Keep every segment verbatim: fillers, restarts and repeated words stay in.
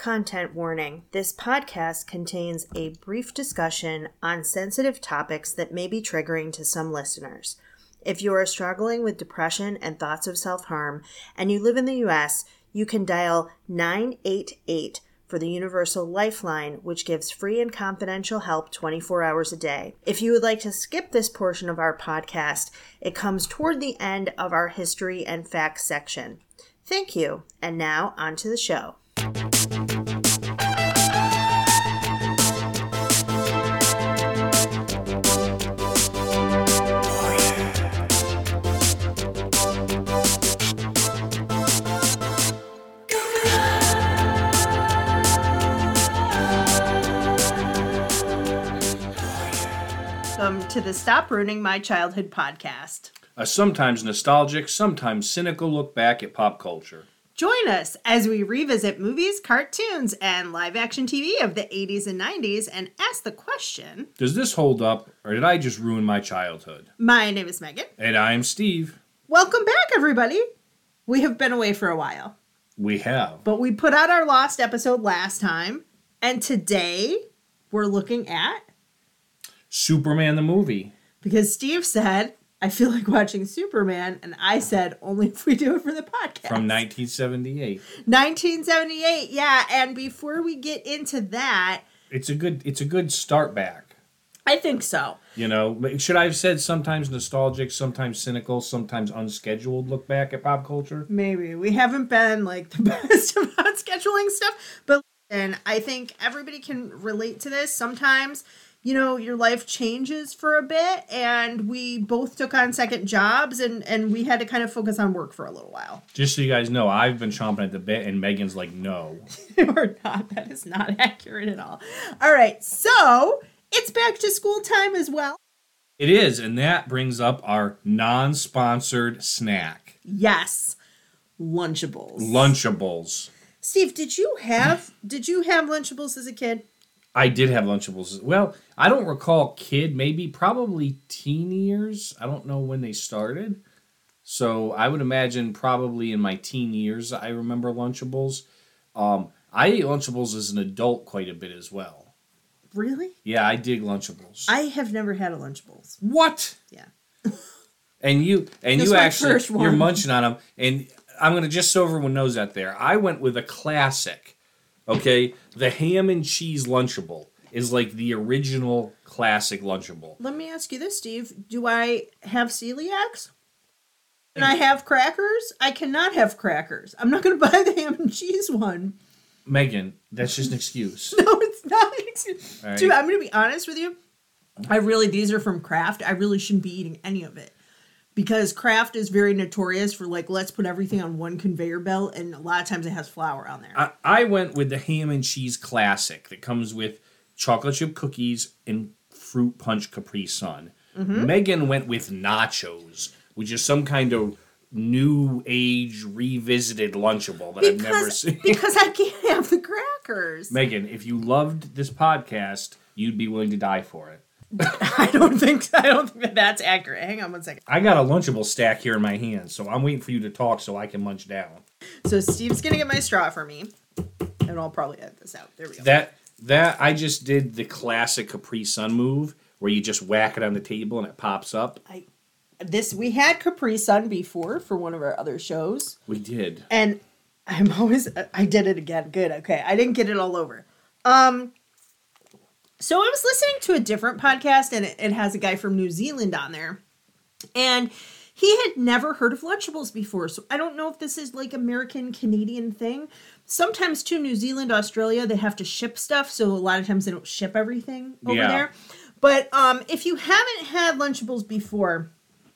content warning. This podcast contains a brief discussion on sensitive topics that may be triggering to some listeners. If you are struggling with depression and thoughts of self-harm and you live in the U S, you can dial nine eight eight for the Universal Lifeline, which gives free and confidential help twenty-four hours a day. If you would like to skip this portion of our podcast, it comes toward the end of our history and facts section. Thank you, and now on to the show. Welcome to the Stop Ruining My Childhood podcast. A sometimes nostalgic, sometimes cynical look back at pop culture. Join us as we revisit movies, cartoons, and live-action T V of the eighties and nineties and ask the question, does this hold up, or did I just ruin my childhood? My name is Megan. And I'm Steve. Welcome back, everybody. We have been away for a while. We have. But we put out our lost episode last time, and today we're looking at Superman the movie. Because Steve said, I feel like watching Superman, and I said, only if we do it for the podcast. From nineteen seventy-eight. nineteen seventy-eight, yeah. And before we get into that, It's a good it's a good start back. I think so. You know, should I have said sometimes nostalgic, sometimes cynical, sometimes unscheduled look back at pop culture? Maybe. We haven't been, like, the best about scheduling stuff, but listen, I think everybody can relate to this. Sometimes, you know, your life changes for a bit, and we both took on second jobs, and, and we had to kind of focus on work for a little while. Just so you guys know, I've been chomping at the bit, and Megan's like, no. Or not. That is not accurate at all. All right, so it's back to school time as well. It is, and that brings up our non-sponsored snack. Yes, Lunchables. Lunchables. Steve, did you have did you have Lunchables as a kid? I did have Lunchables. Well, I don't recall kid, maybe probably teen years. I don't know when they started. So I would imagine probably in my teen years I remember Lunchables. Um, I ate Lunchables as an adult quite a bit as well. Really? Yeah, I dig Lunchables. I have never had a Lunchables. What? Yeah. and you and That's you my actually first one. You're munching on them, and I'm gonna just so everyone knows out there. I went with a classic. Okay, the ham and cheese Lunchable is like the original classic Lunchable. Let me ask you this, Steve. Do I have celiacs? Can I have crackers? I cannot have crackers. I'm not going to buy the ham and cheese one. Megan, that's just an excuse. No, it's not an excuse. Right. Dude, I'm going to be honest with you. I really, these are from Kraft. I really shouldn't be eating any of it. Because Kraft is very notorious for, like, let's put everything on one conveyor belt, and a lot of times it has flour on there. I, I went with the ham and cheese classic that comes with chocolate chip cookies and fruit punch Capri Sun. Mm-hmm. Megan went with nachos, which is some kind of new age revisited Lunchable that because, I've never seen. Because I can't have the crackers. Megan, if you loved this podcast, you'd be willing to die for it. I don't think I don't think that that's accurate. Hang on one second. I got a Lunchable stack here in my hand, so I'm waiting for you to talk so I can munch down. So Steve's gonna get my straw for me, and I'll probably edit this out. There we go. That that I just did the classic Capri Sun move where you just whack it on the table and it pops up. I this we had Capri Sun before for one of our other shows. We did, and I'm always I did it again. Good. Okay, I didn't get it all over. Um. So I was listening to a different podcast, and it, it has a guy from New Zealand on there. And he had never heard of Lunchables before. So I don't know if this is like American-Canadian thing. Sometimes to New Zealand, Australia, they have to ship stuff. So a lot of times they don't ship everything over yeah. there. But um, if you haven't had Lunchables before,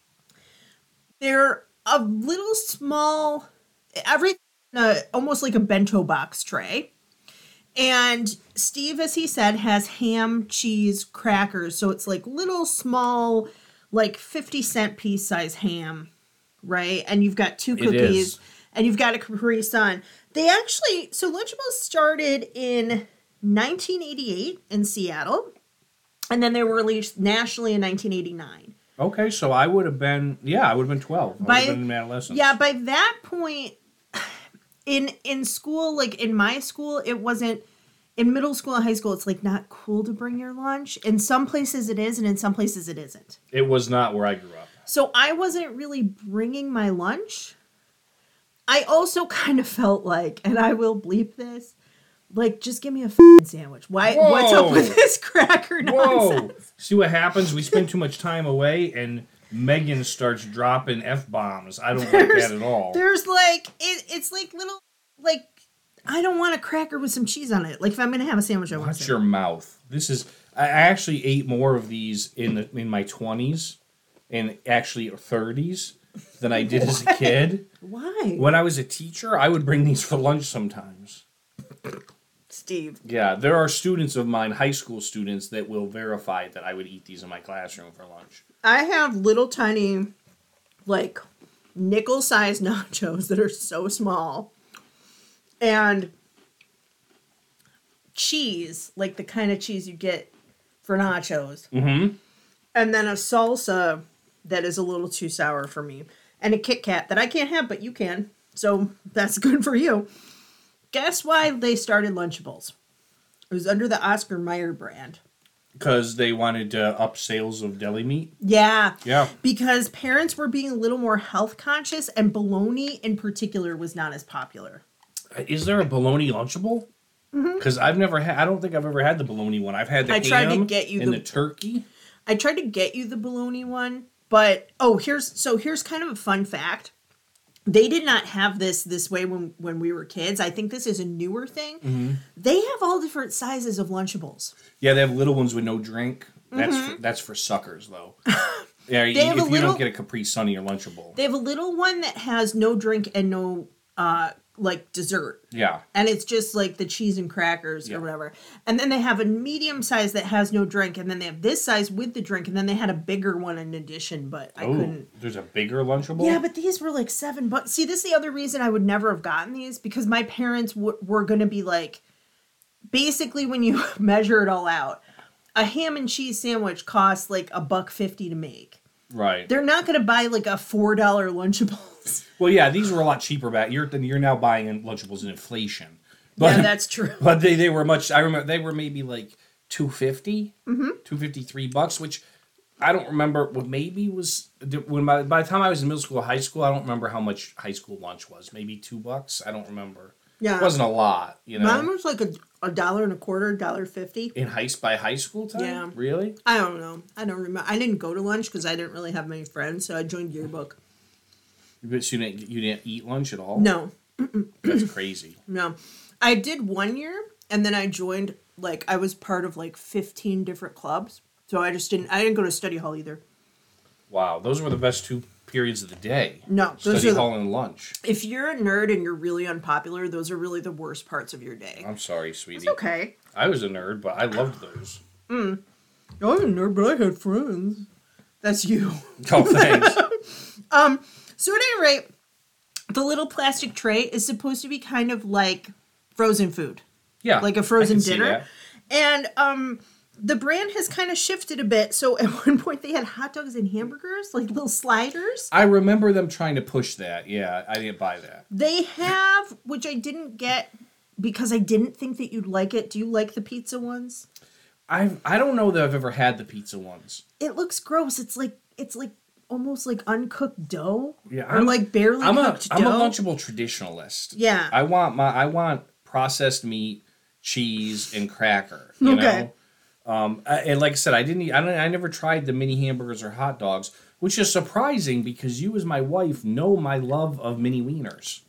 they're a little small, everything uh, almost like a bento box tray. And Steve, as he said, has ham, cheese, crackers. So it's like little small, like fifty cent piece size ham, right? And you've got two cookies and you've got a Capri Sun. They actually, so Lunchables started in nineteen eighty-eight in Seattle. And then they were released nationally in nineteen eighty-nine. Okay, so I would have been, yeah, I would have been twelve. I would by, have been an adolescent. Yeah, by that point, in in school, like in my school, it wasn't. In middle school and high school, it's like not cool to bring your lunch. In some places it is, and in some places it isn't. It was not where I grew up. So I wasn't really bringing my lunch. I also kind of felt like, and I will bleep this, like, just give me a f***ing sandwich. Why? Whoa. What's up with this cracker nonsense? Whoa! See what happens? We spend too much time away, and Megan starts dropping F-bombs. I don't like that at all. There's like, it, it's like little, like, I don't want a cracker with some cheese on it. Like, if I'm going to have a sandwich, I want Watch your mouth. This is... I actually ate more of these in the, in my twenties and actually thirties than I did as a kid. Why? When I was a teacher, I would bring these for lunch sometimes. Steve. Yeah, there are students of mine, high school students, that will verify that I would eat these in my classroom for lunch. I have little tiny, like, nickel-sized nachos that are so small. And cheese, like the kind of cheese you get for nachos. Mm-hmm. And then a salsa that is a little too sour for me. And a Kit Kat that I can't have, but you can. So that's good for you. Guess why they started Lunchables? It was under the Oscar Mayer brand. Because they wanted to up sales of deli meat? Yeah. Yeah. Because parents were being a little more health conscious, and bologna in particular was not as popular. Is there a bologna Lunchable? Because mm-hmm. I've never had, I don't think I've ever had the bologna one. I've had the I tried ham to get you and the, the turkey. I tried to get you the bologna one, but, oh, here's, so here's kind of a fun fact. They did not have this this way when, when we were kids. I think this is a newer thing. Mm-hmm. They have all different sizes of Lunchables. Yeah, they have little ones with no drink. That's Mm-hmm. for, that's for suckers, though. Yeah, if you little, don't get a Capri Sun in your Lunchable. They have a little one that has no drink and no, uh, like, dessert. Yeah. And it's just, like, the cheese and crackers yeah. or whatever. And then they have a medium size that has no drink. And then they have this size with the drink. And then they had a bigger one in addition, but I Ooh, couldn't. There's a bigger Lunchable? Yeah, but these were, like, seven bucks. See, this is the other reason I would never have gotten these. Because my parents w- were going to be, like, basically when you measure it all out, a ham and cheese sandwich costs, like, a buck fifty to make. Right. They're not going to buy, like, a four dollar Lunchables. Well, yeah, these were a lot cheaper back. You're you're now buying Lunchables in inflation. But, yeah, that's true. But they, they were much. I remember they were maybe like two fifty, mm-hmm. two fifty three bucks, which I don't remember. What maybe was when by, by the time I was in middle school, high school, I don't remember how much high school lunch was. Maybe two bucks. I don't remember. Yeah, it wasn't a lot. You know, mine was like a a dollar and a quarter, dollar fifty in high by high school time. Yeah, really. I don't know. I don't remember. I didn't go to lunch because I didn't really have many friends, so I joined yearbook. But you didn't you didn't eat lunch at all? No. That's crazy. No. I did one year, and then I joined, like, I was part of, like, fifteen different clubs. So I just didn't, I didn't go to study hall either. Wow. Those were the best two periods of the day. No. Those Study are the, hall and lunch. if you're a nerd and you're really unpopular, those are really the worst parts of your day. I'm sorry, sweetie. It's okay. I was a nerd, but I loved those. Mm. I was a nerd, but I had friends. That's you. Oh, thanks. um, so at any rate, the little plastic tray is supposed to be kind of like frozen food. Yeah. Like a frozen I can see dinner. that. And um, the brand has kind of shifted a bit. So at one point they had hot dogs and hamburgers, like little sliders. I remember them trying to push that. Yeah, I didn't buy that. They have, which I didn't get because I didn't think that you'd like it. Do you like the pizza ones? I I don't know that I've ever had the pizza ones. It looks gross. It's like it's like almost like uncooked dough. Yeah, or I'm, like barely I'm cooked a, dough. I'm a Lunchable traditionalist. Yeah. I want my I want processed meat, cheese, and cracker. You okay. know? Um, I, and like I said, I didn't. Eat, I don't, I never tried the mini hamburgers or hot dogs, which is surprising because you, as my wife, know my love of mini wieners.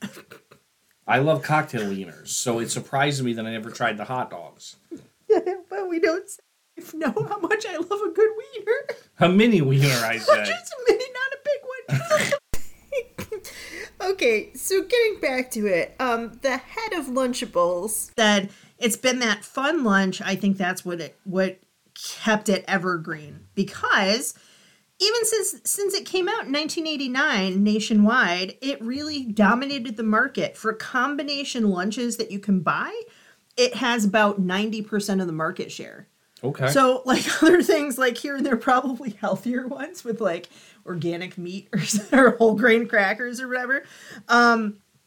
I love cocktail wieners, so it surprises me that I never tried the hot dogs. But we don't know how much I love a good wiener. A mini wiener, I said. Just a mini, not a big one. Okay, so getting back to it, um, the head of Lunchables said it's been that fun lunch. I think that's what it what kept it evergreen, because even since since it came out in nineteen eighty-nine nationwide, it really dominated the market for combination lunches that you can buy. It has about ninety percent of the market share. Okay. So, like, other things, like, here and there, probably healthier ones with, like, organic meat or, or whole grain crackers or whatever. Um,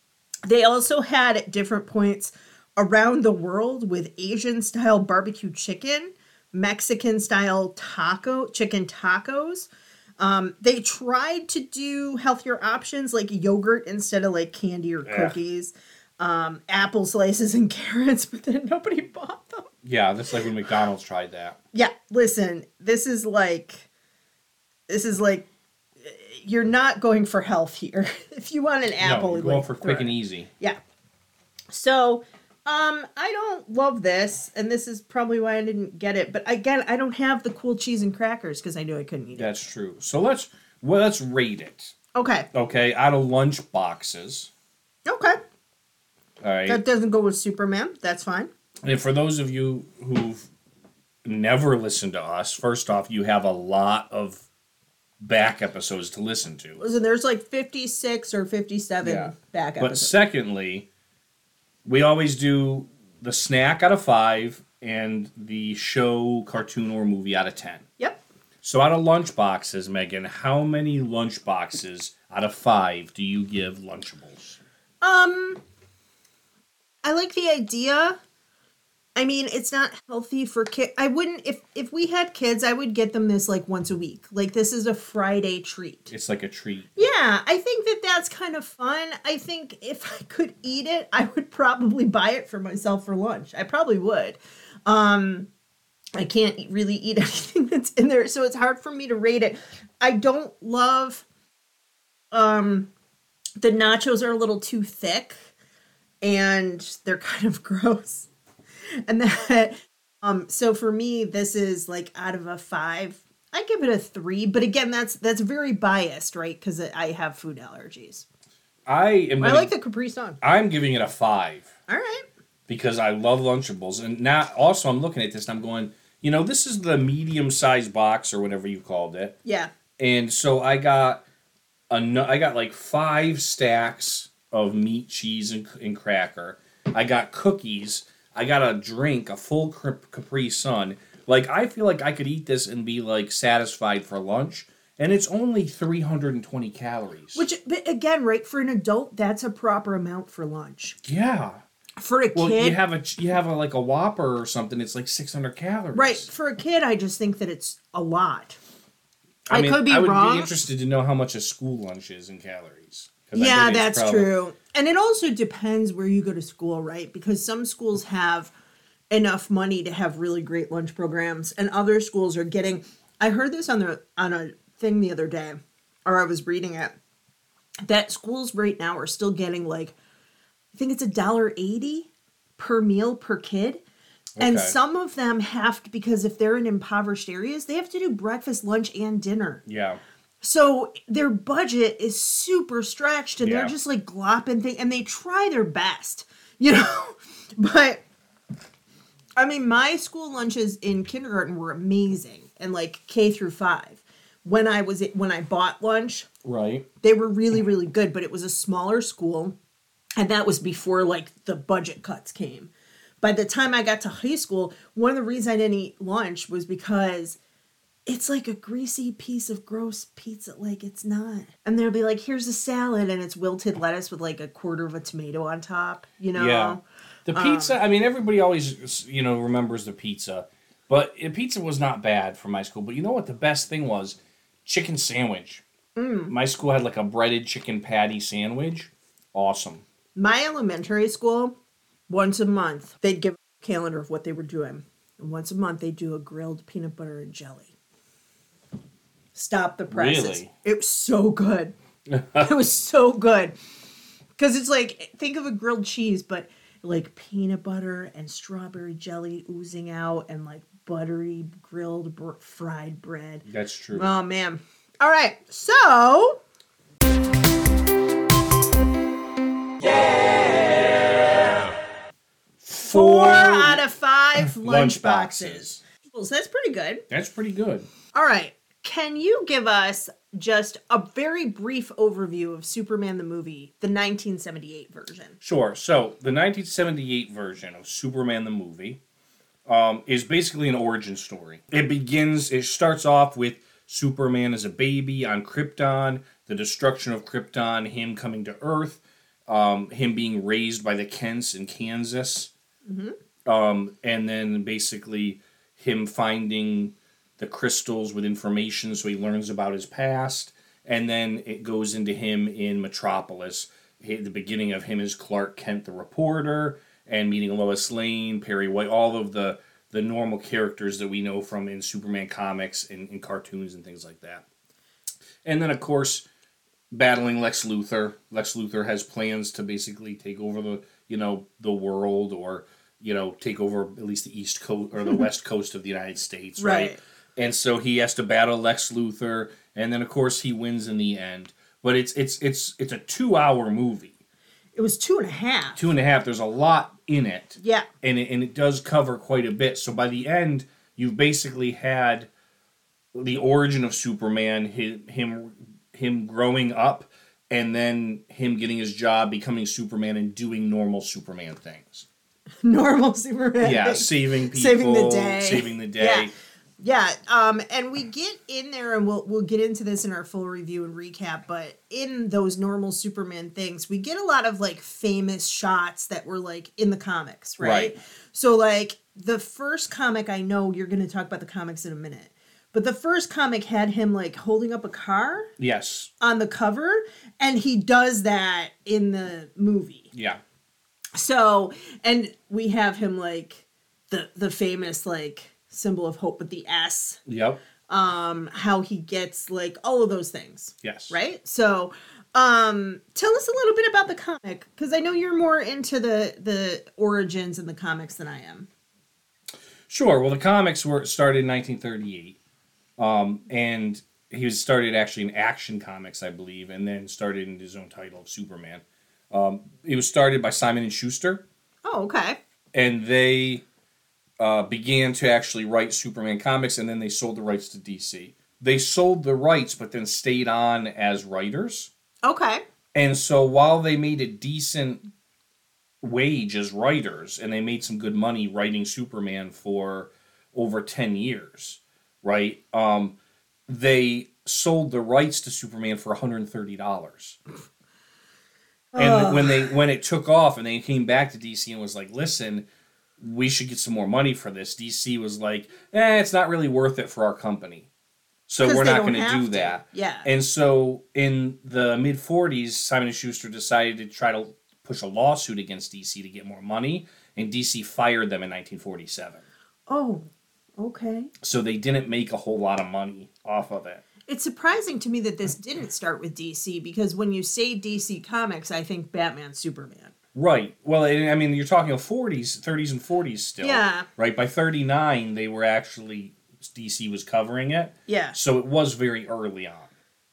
They also had at different points around the world with Asian-style barbecue chicken, Mexican-style taco, chicken tacos. Um, they tried to do healthier options like yogurt instead of like candy or cookies, um, apple slices and carrots, but then nobody bought them. Yeah, that's like when McDonald's tried that. Yeah, listen, this is like, this is like, you're not going for health here. If you want an apple, no, you're going like, for quick and easy. Yeah. So, um, I don't love this, and this is probably why I didn't get it. But again, I don't have the cool cheese and crackers because I knew I couldn't eat That's it. That's true. So let's well, let's rate it. Okay. Okay, out of lunch boxes. Okay. All right. That doesn't go with Superman. That's fine. And for those of you who've never listened to us, first off, you have a lot of back episodes to listen to. Listen, there's like fifty-six or fifty-seven yeah. back but episodes. But secondly, we always do the snack out of five and the show, cartoon, or movie out of ten. Yep. So out of lunch boxes, Megan, how many lunch boxes out of five do you give Lunchables? Um, I like the idea. I mean, it's not healthy for kids. I wouldn't, if if we had kids, I would get them this like once a week. Like this is a Friday treat. It's like a treat. Yeah, I think that that's kind of fun. I think if I could eat it, I would probably buy it for myself for lunch. I probably would. Um, I can't really eat anything that's in there, so it's hard for me to rate it. I don't love, um, the nachos are a little too thick, and they're kind of gross. And that, um, so for me, this is like out of a five, I give it a three. But again, that's that's very biased, right? Because I have food allergies. I am. Gonna, I like the Capri Sun. I'm giving it a five. All right. Because I love Lunchables, and now also I'm looking at this and I'm going, you know, this is the medium-sized box or whatever you called it. Yeah. And so I got a, I got like five stacks of meat, cheese, and, and cracker. I got cookies. I got a drink, a full Capri Sun. Like, I feel like I could eat this and be, like, satisfied for lunch. And it's only three hundred twenty calories. Which, but again, right, for an adult, that's a proper amount for lunch. Yeah. For a well, kid... Well, you have, a, you have a, like, a Whopper or something, it's like six hundred calories. Right. For a kid, I just think that it's a lot. I, I mean, could be I would wrong. be interested to know how much a school lunch is in calories. Yeah, that's probably... true. And it also depends where you go to school, right? Because some schools have enough money to have really great lunch programs, and other schools are getting... I heard this on the on a thing the other day, or I was reading it, that schools right now are still getting like, I think it's a dollar eighty per meal per kid. Okay. And some of them have to, because if they're in impoverished areas, they have to do breakfast, lunch, and dinner. Yeah. So their budget is super stretched, and yeah. they're just like glopping things, and they try their best, you know. But I mean, my school lunches in kindergarten were amazing, and like K through five. When I was when I bought lunch, right, they were really really good. But it was a smaller school, and that was before like the budget cuts came. By the time I got to high school, one of the reasons I didn't eat lunch was because it's like a greasy piece of gross pizza. Like, it's not. And they'll be like, here's a salad, and it's wilted lettuce with like a quarter of a tomato on top, you know? Yeah. The pizza, um, I mean, everybody always, you know, remembers the pizza. But the pizza was not bad for my school. But you know what the best thing was? Chicken sandwich. Mm. My school had like a breaded chicken patty sandwich. Awesome. My elementary school, once a month, they'd give a calendar of what they were doing. And once a month, they'd do a grilled peanut butter and jelly. Stop the presses. Really? It was so good. It was so good. Because it's like, think of a grilled cheese, but like peanut butter and strawberry jelly oozing out and like buttery grilled br- fried bread. That's true. Oh, man. All right. So. Yeah. Four, Four out of five lunch, lunch boxes. boxes. Well, so that's pretty good. That's pretty good. All right. Can you give us just a very brief overview of Superman the movie, the nineteen seventy-eight version? Sure. So, the nineteen seventy-eight version of Superman the movie um, is basically an origin story. It begins, it starts off with Superman as a baby on Krypton, the destruction of Krypton, him coming to Earth, um, him being raised by the Kents in Kansas, mm-hmm. um, and then basically him finding the crystals with information, so he learns about his past, and then it goes into him in Metropolis, the beginning of him as Clark Kent, the reporter, and meeting Lois Lane, Perry White, all of the, the normal characters that we know from in Superman comics and in cartoons and things like that. And then, of course, battling Lex Luthor. Lex Luthor has plans to basically take over the, you know, the world, or, you know, take over at least the East Coast or the West Coast of the United States, right? right? And so he has to battle Lex Luthor, and then of course he wins in the end. But it's it's it's it's a two-hour movie. It was two and a half. Two and a half. There's a lot in it. Yeah. And it, and it does cover quite a bit. So by the end, you've basically had the origin of Superman, his, him him growing up, and then him getting his job, becoming Superman, and doing normal Superman things. Normal Superman Yeah, things. saving people. Saving the day. Saving the day. Yeah. Yeah, um, and we get in there, and we'll we'll get into this in our full review and recap, but in those normal Superman things, we get a lot of, like, famous shots that were, like, in the comics, right? right. So, like, the first comic, I know you're going to talk about the comics in a minute, but the first comic had him, like, holding up a car. Yes. On the cover, and he does that in the movie. Yeah. So, and we have him, like, the the famous, like, symbol of hope with the S. Yep. Um, how he gets, like, all of those things. Yes. Right? So, um, tell us a little bit about the comic, because I know you're more into the, the origins in the comics than I am. Sure. Well, the comics were started in nineteen thirty-eight. Um, and he was started actually in Action Comics, I believe, and then started in his own title of Superman. Um, it was started by Simon and Schuster. Oh, okay. And they... Uh, began to actually write Superman comics, and then they sold the rights to D C. They sold the rights, but then stayed on as writers. Okay. And so while they made a decent wage as writers, and they made some good money writing Superman for over ten years, right? Um, they sold the rights to Superman for one hundred thirty dollars. And oh. when they when it took off, and they came back to D C and was like, listen, we should get some more money for this. D C was like, eh, it's not really worth it for our company. So we're not going to do that. Yeah. And so in the mid forties, Simon and Schuster decided to try to push a lawsuit against D C to get more money, and D C fired them in nineteen forty-seven. Oh, okay. So they didn't make a whole lot of money off of it. It's surprising to me that this didn't start with D C, because when you say D C Comics, I think Batman, Superman. Right. Well, I mean, you're talking of forties, thirties and forties still. Yeah. Right? By thirty-nine, they were actually, D C was covering it. Yeah. So it was very early on.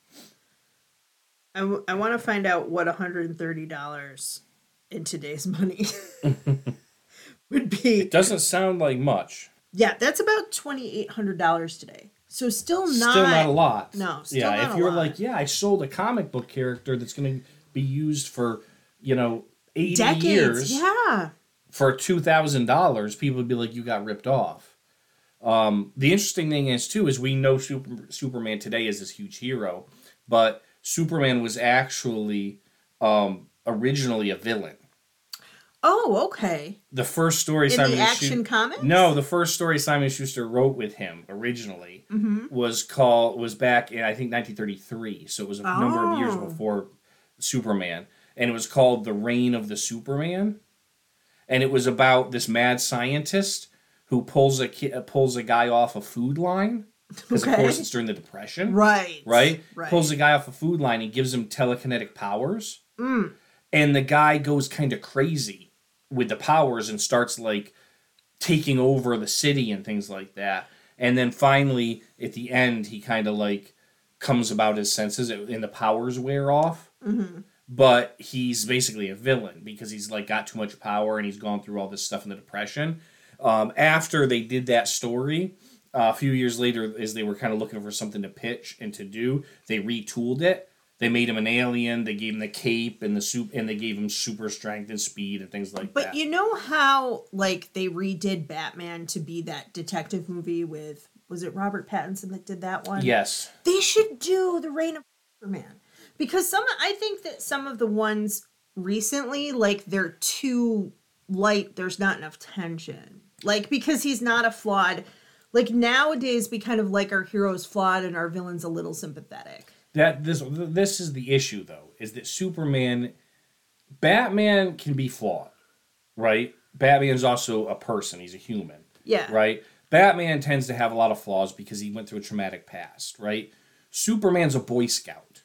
I, w- I want to find out what one hundred thirty dollars in today's money would be. It doesn't sound like much. Yeah, that's about twenty-eight hundred dollars today. So still not... Still not a lot. No, still yeah, not a lot. Yeah, if you're like, yeah, I sold a comic book character that's going to be used for, you know, eighty decades, years. Yeah. For two thousand dollars, people would be like, you got ripped off. Um, the interesting thing is, too, is we know Super, Superman today is this huge hero, but Superman was actually um, originally a villain. Oh, okay. The first story in Simon the and Action Schuster, Comics? No, the first story Simon and Schuster wrote with him originally mm-hmm. was called was back in I think nineteen thirty-three, so it was a oh. number of years before Superman, and it was called The Reign of the Superman, and it was about this mad scientist who pulls a ki- pulls a guy off a food line because okay. of course it's during the Depression, right? Right, right. Pulls a guy off a food line and gives him telekinetic powers, mm. and the guy goes kind of crazy with the powers and starts like taking over the city and things like that. And then finally, at the end, he kind of like comes about his senses and the powers wear off. Mm-hmm. But he's basically a villain because he's like got too much power and he's gone through all this stuff in the Depression. Um, after they did that story, uh, a few years later, as they were kind of looking for something to pitch and to do, they retooled it. They made him an alien. They gave him the cape and the soup, and they gave him super strength and speed and things like but that. But you know how, like, they redid Batman to be that detective movie with, was it Robert Pattinson that did that one? Yes. They should do The Reign of Superman. Because some, I think that some of the ones recently, like, they're too light. There's not enough tension. Like, because he's not a flawed... Like, nowadays, we kind of like our heroes flawed and our villains a little sympathetic. That this this is the issue, though, is that Superman... Batman can be flawed, right? Batman's also a person. He's a human. Yeah. Right? Batman tends to have a lot of flaws because he went through a traumatic past, right? Superman's a Boy Scout.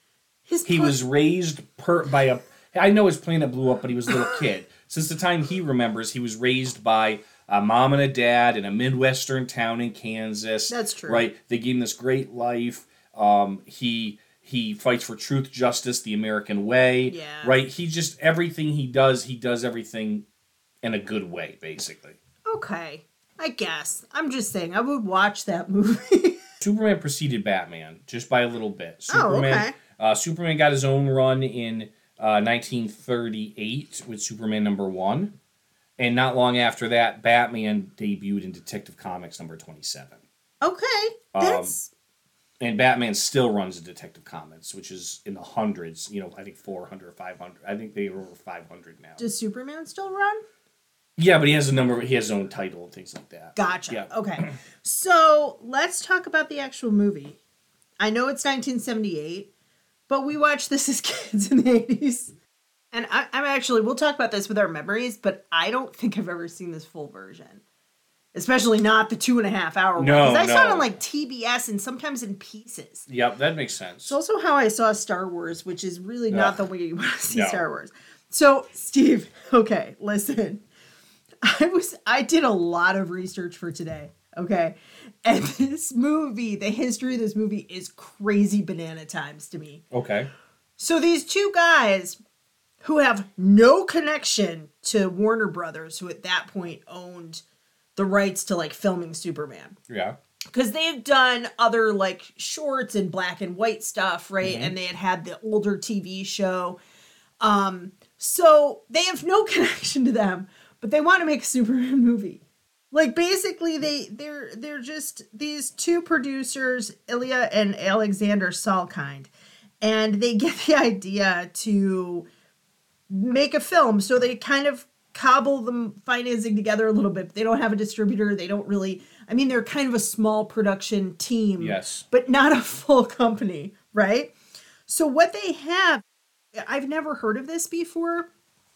His he pl- was raised per, by a... I know his planet blew up, but he was a little kid. Since the time he remembers, he was raised by a mom and a dad in a Midwestern town in Kansas. That's true. Right? They gave him this great life. Um, he... He fights for truth, justice, the American way. Yeah. Right? He just, everything he does, he does everything in a good way, basically. Okay. I guess. I'm just saying, I would watch that movie. Superman preceded Batman, just by a little bit. Superman, oh, okay. Uh, Superman got his own run in uh, nineteen thirty-eight with Superman number one. And not long after that, Batman debuted in Detective Comics number twenty-seven. Okay. That's... Um, And Batman still runs a Detective Comics, which is in the hundreds. You know, I think four hundred, five hundred. I think they are over five hundred now. Does Superman still run? Yeah, but he has a number. He has his own title and things like that. Gotcha. Yeah. Okay. So let's talk about the actual movie. I know it's nineteen seventy-eight, but we watched this as kids in the eighties. And I, I'm actually, we'll talk about this with our memories, but I don't think I've ever seen this full version. Especially not the two and a half hour one. No, Because I no. saw it on like T B S and sometimes in pieces. Yep, that makes sense. It's also how I saw Star Wars, which is really not Ugh. the way you want to see No. Star Wars. So, Steve, okay, listen. I was I did a lot of research for today, okay? And this movie, the history of this movie is crazy banana times to me. Okay. So these two guys who have no connection to Warner Brothers, who at that point owned the rights to like filming Superman. Yeah. Because they've done other like shorts and black and white stuff, right? Mm-hmm. And they had had the older T V show. Um, so they have no connection to them, but they want to make a Superman movie. Like basically they they're they're just these two producers, Ilya and Alexander Salkind, and they get the idea to make a film. So they kind of cobble the financing together a little bit. They don't have a distributor. They don't really, I mean, they're kind of a small production team, Yes. but not a full company, right? So what they have, I've never heard of this before,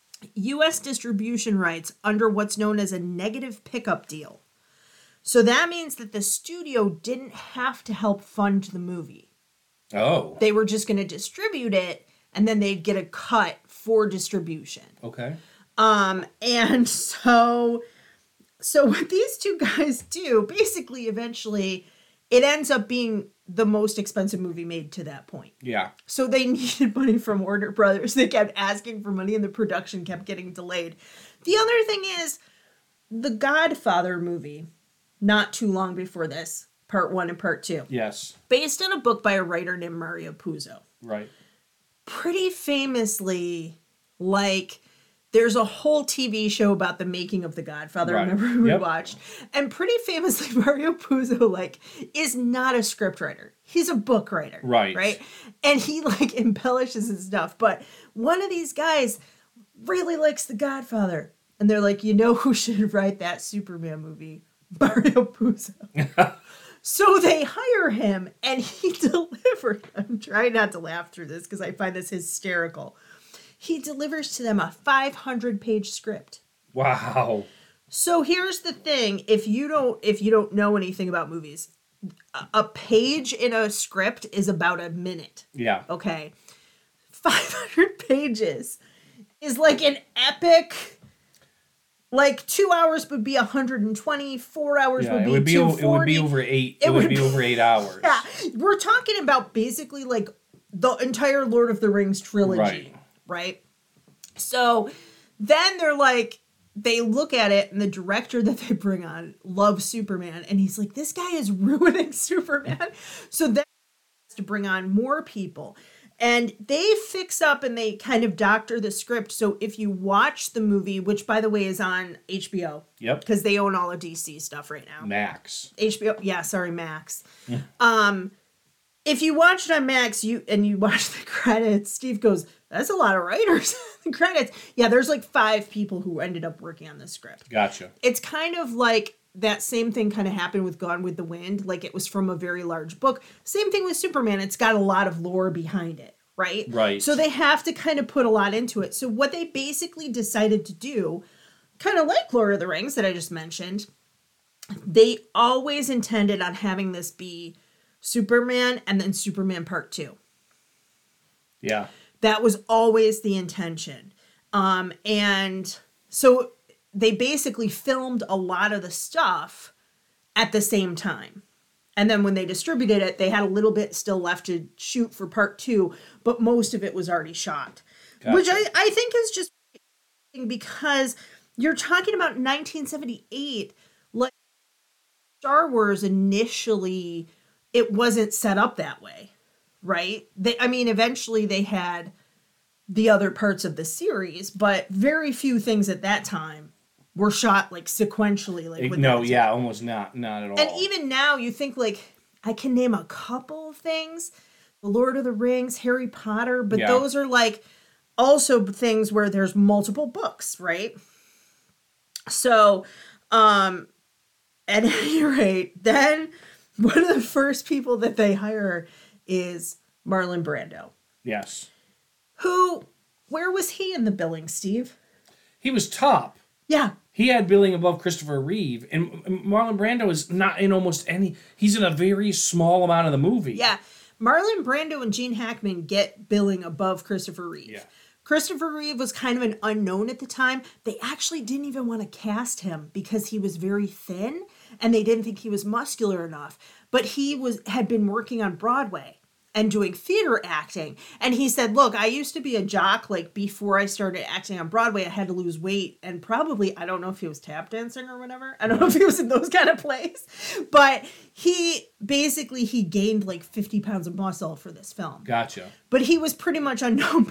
U S distribution rights under what's known as a negative pickup deal. So that means that the studio didn't have to help fund the movie. Oh. They were just going to distribute it, and then they'd get a cut for distribution. Okay. Um, and so, so what these two guys do, basically, eventually, it ends up being the most expensive movie made to that point. Yeah. So they needed money from Warner Brothers. They kept asking for money and the production kept getting delayed. The other thing is, the Godfather movie, not too long before this, part one and part two, Yes. based on a book by a writer named Mario Puzo. Right. Pretty famously, like, there's a whole T V show about the making of The Godfather. Right. Remember we Yep. watched? And pretty famously, Mario Puzo, like, is not a scriptwriter. He's a book writer. Right. Right? And he, like, embellishes his stuff. But one of these guys really likes The Godfather. And they're like, you know who should write that Superman movie? Mario Puzo. So they hire him, and he delivered. I'm trying not to laugh through this because I find this hysterical. He delivers to them a five hundred page script. Wow. So here's the thing: if you don't, if you don't know anything about movies, a, a page in a script is about a minute. Yeah. Okay, five hundred pages is like an epic. Like two hours would be one hundred twenty. Four hours Yeah, would be it would be two o- forty. it would be over eight. It, It would would be be- over eight hours. Yeah, we're talking about basically like the entire Lord of the Rings trilogy, Right. right? So then they're like, they look at it, and the director that they bring on loves Superman, and he's like, this guy is ruining Superman. So then to bring on more people. And they fix up and they kind of doctor the script. So if you watch the movie, which by the way is on H B O, Yep. because they own all of D C stuff right now. Max. H B O, yeah, sorry, Max. Um, if you watch it on Max, you and you watch the credits, Steve goes, "That's a lot of writers." The credits, yeah, there's like five people who ended up working on this script. Gotcha. It's kind of like that same thing kind of happened with Gone with the Wind, like it was from a very large book. Same thing with Superman. It's got a lot of lore behind it, right? Right. So they have to kind of put a lot into it. So what they basically decided to do, kind of like Lord of the Rings that I just mentioned, they always intended on having this be Superman and then Superman Part Two. Yeah. That was always the intention. Um, and so they basically filmed a lot of the stuff at the same time. And then when they distributed it, they had a little bit still left to shoot for Part Two, but most of it was already shot. Gotcha. Which I, I think is just because you're talking about nineteen seventy-eight, like Star Wars initially, it wasn't set up that way, right? They, I mean, eventually they had the other parts of the series, but very few things at that time were shot like sequentially. Like with no, yeah, almost not, not at all. And even now, you think like I can name a couple of things: The Lord of the Rings, Harry Potter, but yeah. those are like also things where there's multiple books, right? So, um, at any rate, then. One of the first people that they hire is Marlon Brando. Yes. Who, where was he in the billing, Steve? He was top. Yeah. He had billing above Christopher Reeve. And Marlon Brando is not in almost any, he's in a very small amount of the movie. Yeah. Marlon Brando and Gene Hackman get billing above Christopher Reeve. Yeah. Christopher Reeve was kind of an unknown at the time. They actually didn't even want to cast him because he was very thin and they didn't think he was muscular enough. But he was had been working on Broadway and doing theater acting. And he said, look, I used to be a jock. Like before I started acting on Broadway, I had to lose weight. And probably, I don't know if he was tap dancing or whatever. I don't know if he was in those kind of plays. But he basically, he gained like fifty pounds of muscle for this film. Gotcha. But he was pretty much unknown.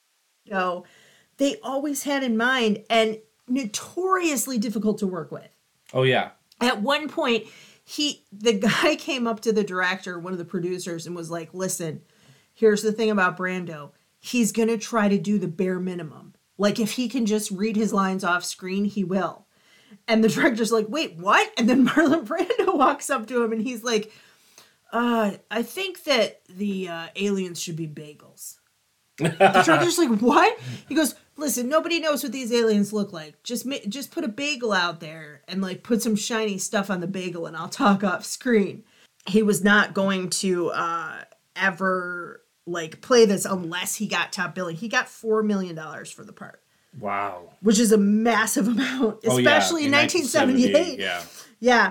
Know, they always had in mind and notoriously difficult to work with. Oh, yeah. At one point, he the guy came up to the director, one of the producers, and was like, listen, here's the thing about Brando. He's going to try to do the bare minimum. Like, if he can just read his lines off screen, he will. And the director's like, wait, what? And then Marlon Brando walks up to him, and he's like, uh, I think that the uh, aliens should be bagels. The director's like, what? He goes, listen, nobody knows what these aliens look like. Just ma- just put a bagel out there and like put some shiny stuff on the bagel and I'll talk off screen. He was not going to uh, ever like play this unless he got top billing. He got four million dollars for the part. Wow. Which is a massive amount, especially oh, yeah. in, in nineteen seventy-eight. Yeah. Yeah.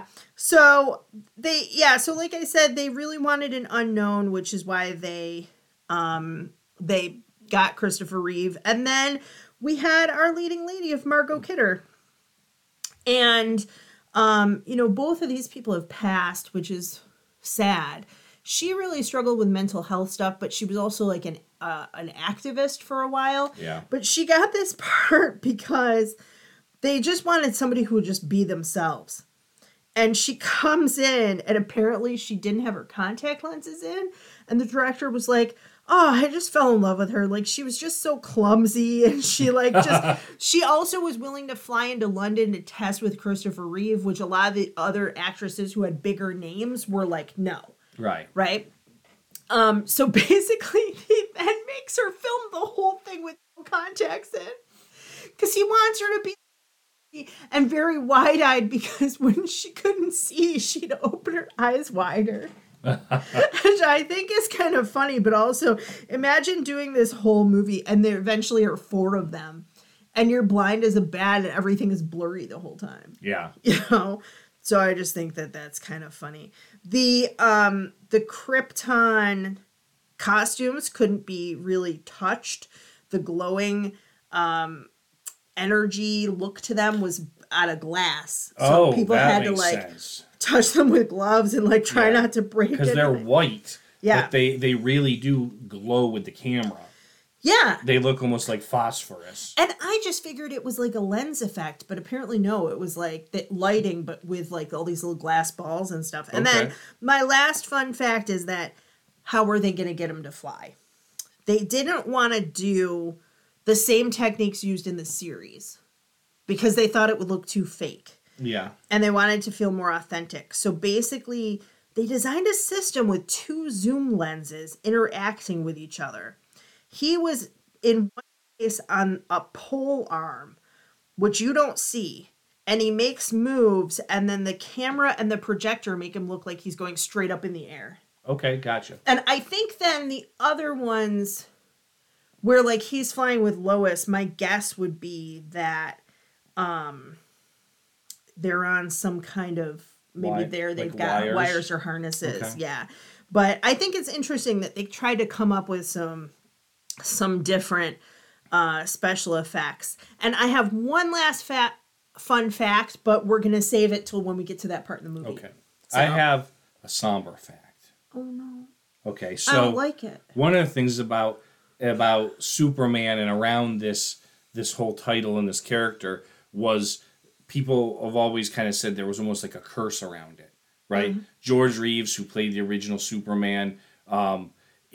So they, yeah. So like I said, they really wanted an unknown, which is why they, um, They got Christopher Reeve. And then we had our leading lady of Margot Kidder. And, um, you know, both of these people have passed, which is sad. She really struggled with mental health stuff, but she was also like an uh, an activist for a while. Yeah. But she got this part because they just wanted somebody who would just be themselves. And she comes in, and apparently she didn't have her contact lenses in. And the director was like, oh, I just fell in love with her. Like, she was just so clumsy. And she, like, just... she also was willing to fly into London to test with Christopher Reeve, which a lot of the other actresses who had bigger names were like, no. Right. Right? Um, so basically, he then makes her film the whole thing with no contacts in. Because he wants her to be... and very wide-eyed, because when she couldn't see, she'd open her eyes wider. Which I think is kind of funny, but also imagine doing this whole movie and there eventually are four of them and you're blind as a bat and everything is blurry the whole time. Yeah. You know? So I just think that that's kind of funny. The, um, the Krypton costumes couldn't be really touched. The glowing, um, energy look to them was out of glass. So oh, people that had makes to like sense. touch them with gloves and like try yeah. not to break it. Because they're white. Yeah. But they, they really do glow with the camera. Yeah. They look almost like phosphorus. And I just figured it was like a lens effect, but apparently no, it was like the lighting, but with like all these little glass balls and stuff. And okay. then my last fun fact is that how were they going to get him to fly? They didn't want to do the same techniques used in the series because they thought it would look too fake. Yeah. And they wanted to feel more authentic. So basically, they designed a system with two zoom lenses interacting with each other. He was in one case on a pole arm, which you don't see. And he makes moves, and then the camera and the projector make him look like he's going straight up in the air. Okay, gotcha. And I think then the other ones where, like, he's flying with Lois, my guess would be that um, they're on some kind of, maybe Why, there they've like got wires? wires or harnesses. Okay. Yeah. But I think it's interesting that they tried to come up with some some different uh, special effects. And I have one last fa- fun fact, but we're going to save it till when we get to that part in the movie. Okay. So, I have a somber fact. Oh, no. Okay, so I don't like it. One of the things about about Superman and around this this whole title and this character was people have always kind of said there was almost like a curse around it, right? Mm-hmm. George Reeves, who played the original Superman, um,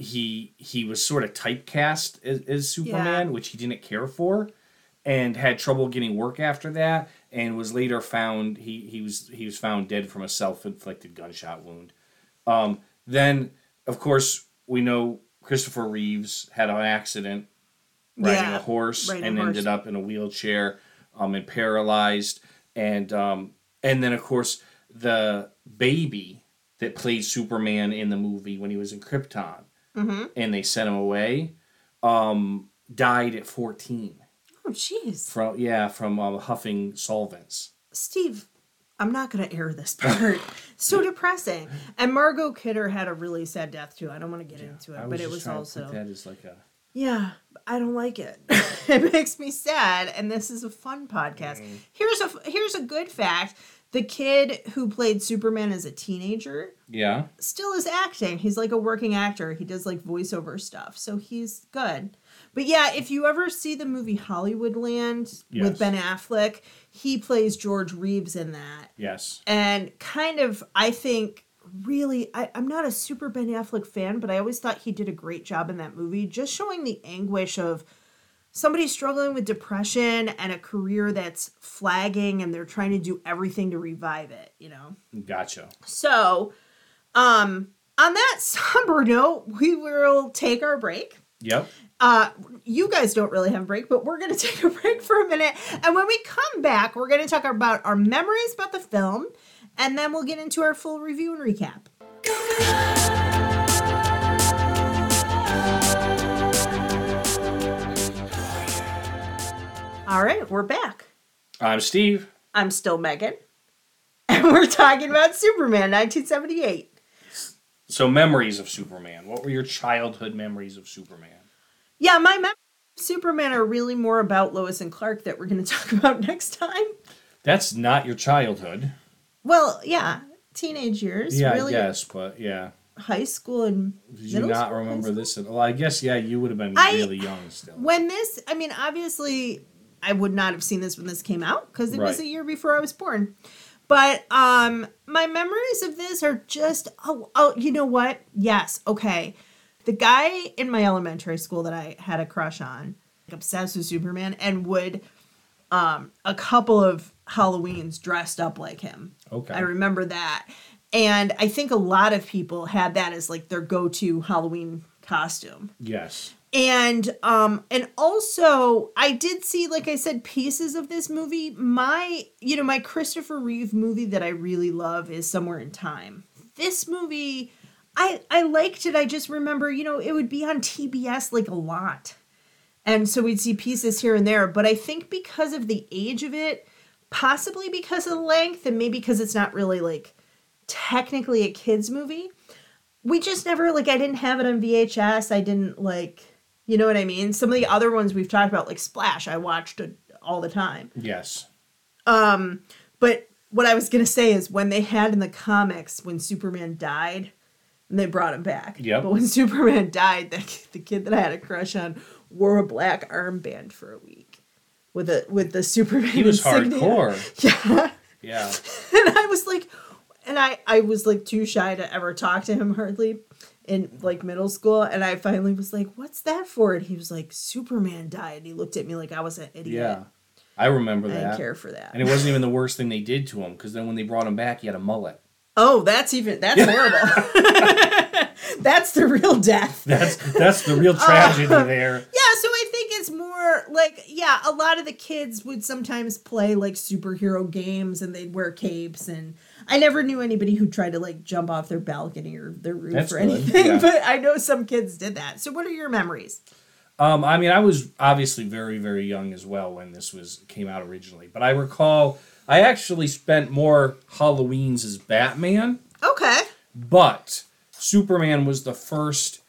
he he was sort of typecast as, as Superman, yeah. which he didn't care for, and had trouble getting work after that, and was later found he he was he was found dead from a self-inflicted gunshot wound. Um, then, of course, we know Christopher Reeves had an accident riding yeah, a horse and a horse. ended up in a wheelchair um, and paralyzed. And um, and then, of course, the baby that played Superman in the movie when he was in Krypton, mm-hmm. and they sent him away, um, died at fourteen. Oh, jeez. From yeah, from uh, huffing solvents. Steve, I'm not going to air this part. So depressing. And Margot Kidder had a really sad death, too. I don't want to get yeah, into it, but it was also... that is like a... Yeah, I don't like it. It makes me sad, and this is a fun podcast. Mm. Here's a here's a good fact. The kid who played Superman as a teenager yeah. still is acting. He's like a working actor. He does like voiceover stuff, so he's good. But yeah, if you ever see the movie Hollywoodland yes. with Ben Affleck, he plays George Reeves in that. Yes. And kind of, I think, really, I, I'm not a super Ben Affleck fan, but I always thought he did a great job in that movie, just showing the anguish of somebody struggling with depression and a career that's flagging, and they're trying to do everything to revive it, you know? Gotcha. So, um, on that somber note, we will take our break. Yep. Uh, you guys don't really have a break, but we're going to take a break for a minute. And when we come back, we're going to talk about our memories about the film, and then we'll get into our full review and recap. All right, we're back. I'm Steve. I'm still Megan. And we're talking about Superman, nineteen seventy-eight. So, memories of Superman. What were your childhood memories of Superman? Yeah, my memories of Superman are really more about Lois and Clark that we're going to talk about next time. That's not your childhood. Well, yeah, teenage years. Yeah, really, I guess, but yeah. High school and Did you not school, remember this at all? Well, I guess, yeah, you would have been I, really young still. When this, I mean, obviously, I would not have seen this when this came out because it right. was a year before I was born. But um, my memories of this are just, oh, oh, you know what? Yes, okay. The guy in my elementary school that I had a crush on, like, obsessed with Superman, and would um, a couple of Halloweens dressed up like him. Okay. I remember that. And I think a lot of people had that as like their go-to Halloween costume. Yes. And um and also I did see, like I said, pieces of this movie. My, you know, my Christopher Reeve movie that I really love is Somewhere in Time. This movie, I I liked it. I just remember, you know, it would be on T B S like a lot. And so we'd see pieces here and there. But I think because of the age of it, possibly because of the length, and maybe because it's not really like technically a kid's movie, we just never, like, I didn't have it on V H S. I didn't, like, you know what I mean? Some of the other ones we've talked about, like Splash, I watched it all the time. Yes. Um, but what I was going to say is when they had in the comics, when Superman died, and they brought him back. Yep. But when Superman died, the, the kid that I had a crush on wore a black armband for a week with a with the Superman He was insignia. hardcore. Yeah. Yeah. And I was like, and I, I was like too shy to ever talk to him hardly. in like middle school, and I finally was like, "What's that for?" And he was like, "Superman died." And he looked at me like I was an idiot. Yeah, I remember I that. didn't care for that. And it wasn't even the worst thing they did to him, because then when they brought him back, he had a mullet. Oh, that's even that's horrible. That's the real death. That's that's the real tragedy uh, there. Yeah, so I think it's more like, yeah, a lot of the kids would sometimes play like superhero games and they'd wear capes, and I never knew anybody who tried to like jump off their balcony or their roof that's or good. anything, yeah. But I know some kids did that. So what are your memories? Um, I mean, I was obviously very, very young as well when this was came out originally, but I recall I actually spent more Halloweens as Batman. Okay. But Superman was the first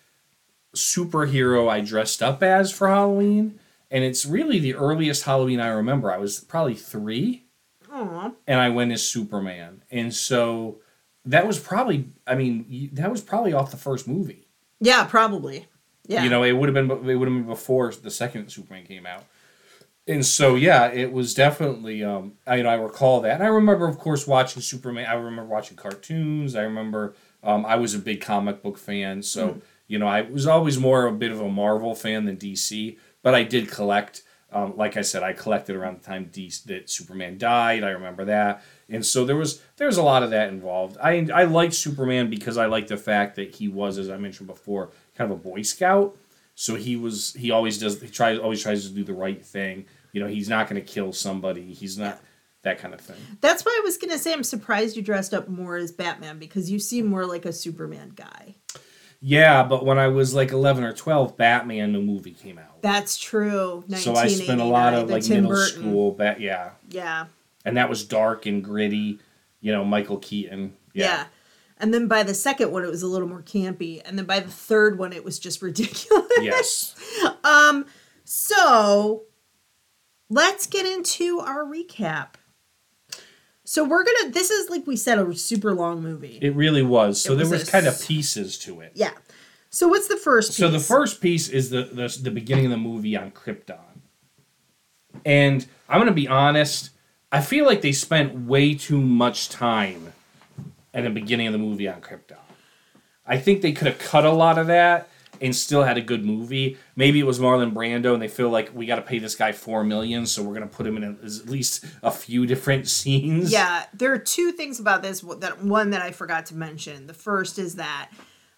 superhero I dressed up as for Halloween. And it's really the earliest Halloween I remember. I was probably three. Aww. And I went as Superman. And so that was probably, I mean, that was probably off the first movie. Yeah, probably. Yeah. You know, it would have been, it would have been before the second Superman came out. And so, yeah, it was definitely, um, I, you know, I recall that. And I remember, of course, watching Superman. I remember watching cartoons. I remember um, I was a big comic book fan. So, mm. you know, I was always more a bit of a Marvel fan than D C. But I did collect, um, like I said, I collected around the time D C, that Superman died. I remember that. And so there was there was a lot of that involved. I, I liked Superman because I liked the fact that he was, as I mentioned before, kind of a Boy Scout. So he was, he always does, he tries, always tries to do the right thing. You know, he's not going to kill somebody. He's not that kind of thing. That's why I was going to say I'm surprised you dressed up more as Batman, because you seem more like a Superman guy. Yeah, but when I was like eleven or twelve, Batman, the movie came out. That's true. So I spent a lot of like Tim middle Burton. school. Bat, yeah. Yeah. And that was dark and gritty. You know, Michael Keaton. Yeah. yeah. And then by the second one, it was a little more campy. And then by the third one, it was just ridiculous. Yes. um. So... let's get into our recap. So we're going to, this is, like we said, a super long movie. It really was. So it there was, was kind of pieces to it. Yeah. So what's the first piece? So the first piece is the, the, the beginning of the movie on Krypton. And I'm going to be honest, I feel like they spent way too much time at the beginning of the movie on Krypton. I think they could have cut a lot of that and still had a good movie. Maybe it was Marlon Brando, and they feel like we got to pay this guy four million, so we're gonna put him in a, at least a few different scenes. Yeah, there are two things about this. That one that I forgot to mention. The first is that,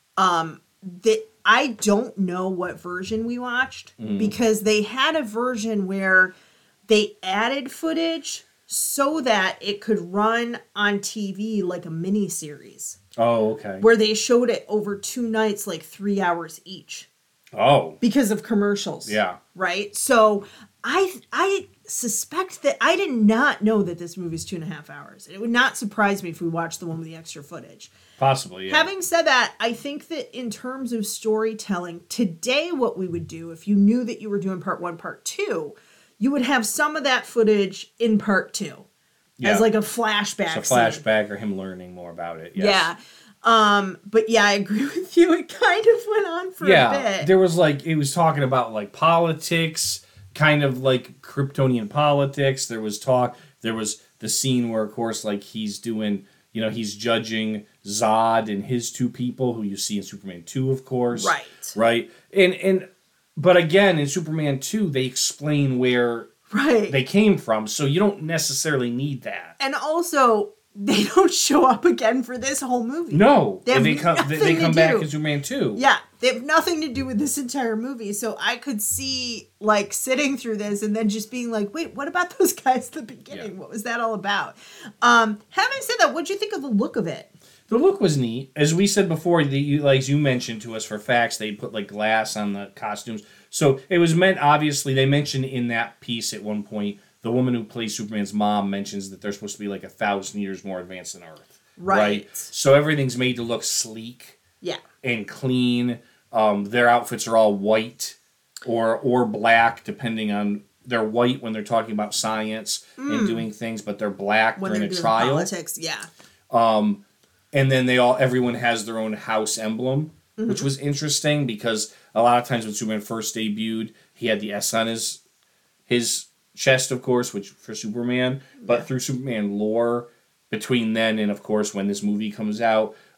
um, that I don't know what version we watched mm. because they had a version where they added footage so that it could run on T V like a miniseries. Oh, okay. Where they showed it over two nights, like three hours each. Oh. Because of commercials. Yeah. Right? So I I suspect that I did not know that this movie is two and a half hours. It would not surprise me if we watched the one with the extra footage. Possibly, yeah. Having said that, I think that in terms of storytelling, today what we would do, if you knew that you were doing part one, part two, you would have some of that footage in part two. Yeah. As like a flashback. It's a flashback scene. Or him learning more about it. Yes. Yeah. Um, but yeah, I agree with you. It kind of went on for yeah, a bit. There was like, it was talking about like politics, kind of like Kryptonian politics. There was talk, there was the scene where, of course, like he's doing, you know, he's judging Zod and his two people who you see in Superman two, of course. Right. Right. And, and, but again, in Superman two, they explain where right. they came from, so you don't necessarily need that. And also, they don't show up again for this whole movie. No, they, they come. They, they come back in Superman two. Yeah, they have nothing to do with this entire movie. So I could see like sitting through this and then just being like, "Wait, what about those guys at the beginning? Yeah. What was that all about?" Um, having said that, what'd you think of the look of it? The look was neat, as we said before. The like you mentioned to us for facts, they put like glass on the costumes. So it was meant, obviously, they mentioned in that piece at one point, the woman who plays Superman's mom mentions that they're supposed to be like a thousand years more advanced than Earth. Right. right? So everything's made to look sleek yeah. and clean. Um, their outfits are all white or or black, depending on... They're white when they're talking about science mm. and doing things, but they're black when during they're a trial. Politics, yeah. Um, and then they all everyone has their own house emblem, mm-hmm. which was interesting because... A lot of times when Superman first debuted, he had the S on his his chest, of course, which for Superman. But yeah. through Superman lore, between then and, of course, when this movie comes out,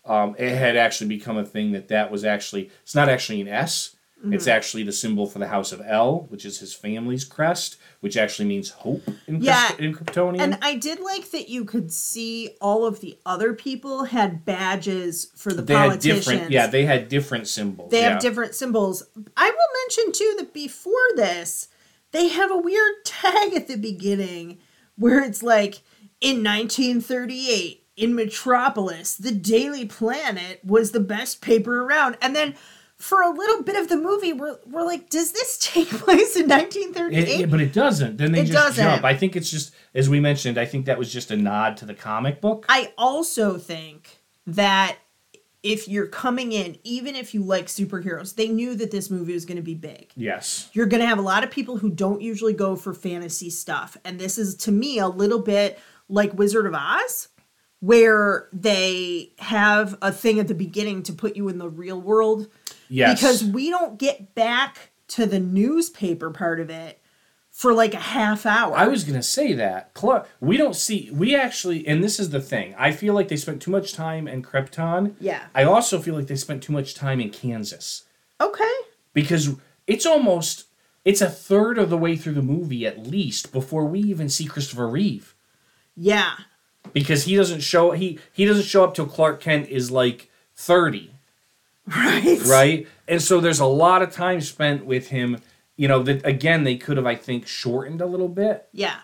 um, it had actually become a thing that that was actually, it's not actually an S. Mm-hmm. It's actually the symbol for the House of El, which is his family's crest, which actually means hope in, yeah. Christ- in Kryptonian. And I did like that you could see all of the other people had badges for the they politicians. Had different, yeah, they had different symbols. They yeah. have different symbols. I will mention, too, that before this, they have a weird tag at the beginning where it's like, in nineteen thirty-eight, in Metropolis, the Daily Planet was the best paper around. And then for a little bit of the movie, we're, we're like, does this take place in nineteen thirty-eight? It, it, but it doesn't. Then they it just doesn't. jump. I think it's just, as we mentioned, I think that was just a nod to the comic book. I also think that if you're coming in, even if you like superheroes, they knew that this movie was going to be big. Yes. You're going to have a lot of people who don't usually go for fantasy stuff. And this is, to me, a little bit like Wizard of Oz, where they have a thing at the beginning to put you in the real world. Yes. Because we don't get back to the newspaper part of it for like a half hour. I was going to say that. Clark, we don't see, we actually, and this is the thing, I feel like they spent too much time in Krypton. Yeah. I also feel like they spent too much time in Kansas. Okay. Because it's almost, it's a third of the way through the movie at least before we even see Christopher Reeve. Yeah. Because he doesn't show, he, he doesn't show up till Clark Kent is like thirty. Right. Right? And so there's a lot of time spent with him. You know, that again, they could have, I think, shortened a little bit. Yeah.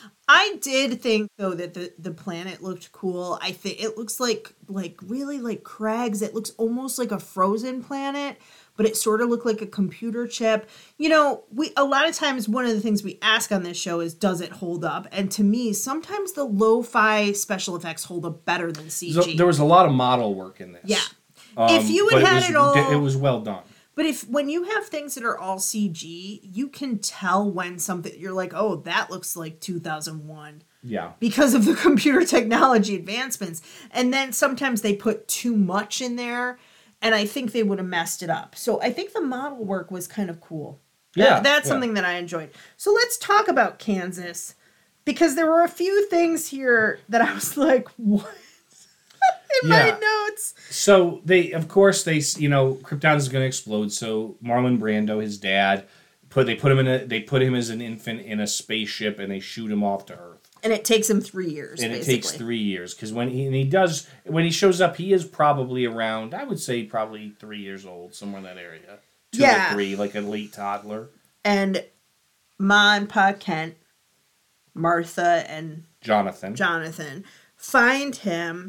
I did think, though, that the, the planet looked cool. I think it looks like, like, really like crags. It looks almost like a frozen planet, but it sort of looked like a computer chip. You know, we a lot of times, one of the things we ask on this show is, does it hold up? And to me, sometimes the lo-fi special effects hold up better than C G. So there was a lot of model work in this. Yeah. Um, if you had it had was, it all... It was well done. But if when you have things that are all C G, you can tell when something, you're like, oh, that looks like two thousand one. Yeah. Because of the computer technology advancements. And then sometimes they put too much in there, and I think they would have messed it up. So I think the model work was kind of cool. Yeah. That, that's yeah. something that I enjoyed. So let's talk about Kansas, because there were a few things here that I was like, what? In yeah. my notes. So they, of course, they, you know, Krypton is going to explode. So Marlon Brando, his dad, put they put him in a they put him as an infant in a spaceship and they shoot him off to Earth. And it takes him three years. And basically. it takes three years because when he and he does when he shows up, he is probably around, I would say, probably three years old, somewhere in that area. Two yeah. or three, like a late toddler. And Ma and Pa Kent, Martha and Jonathan, Jonathan find him.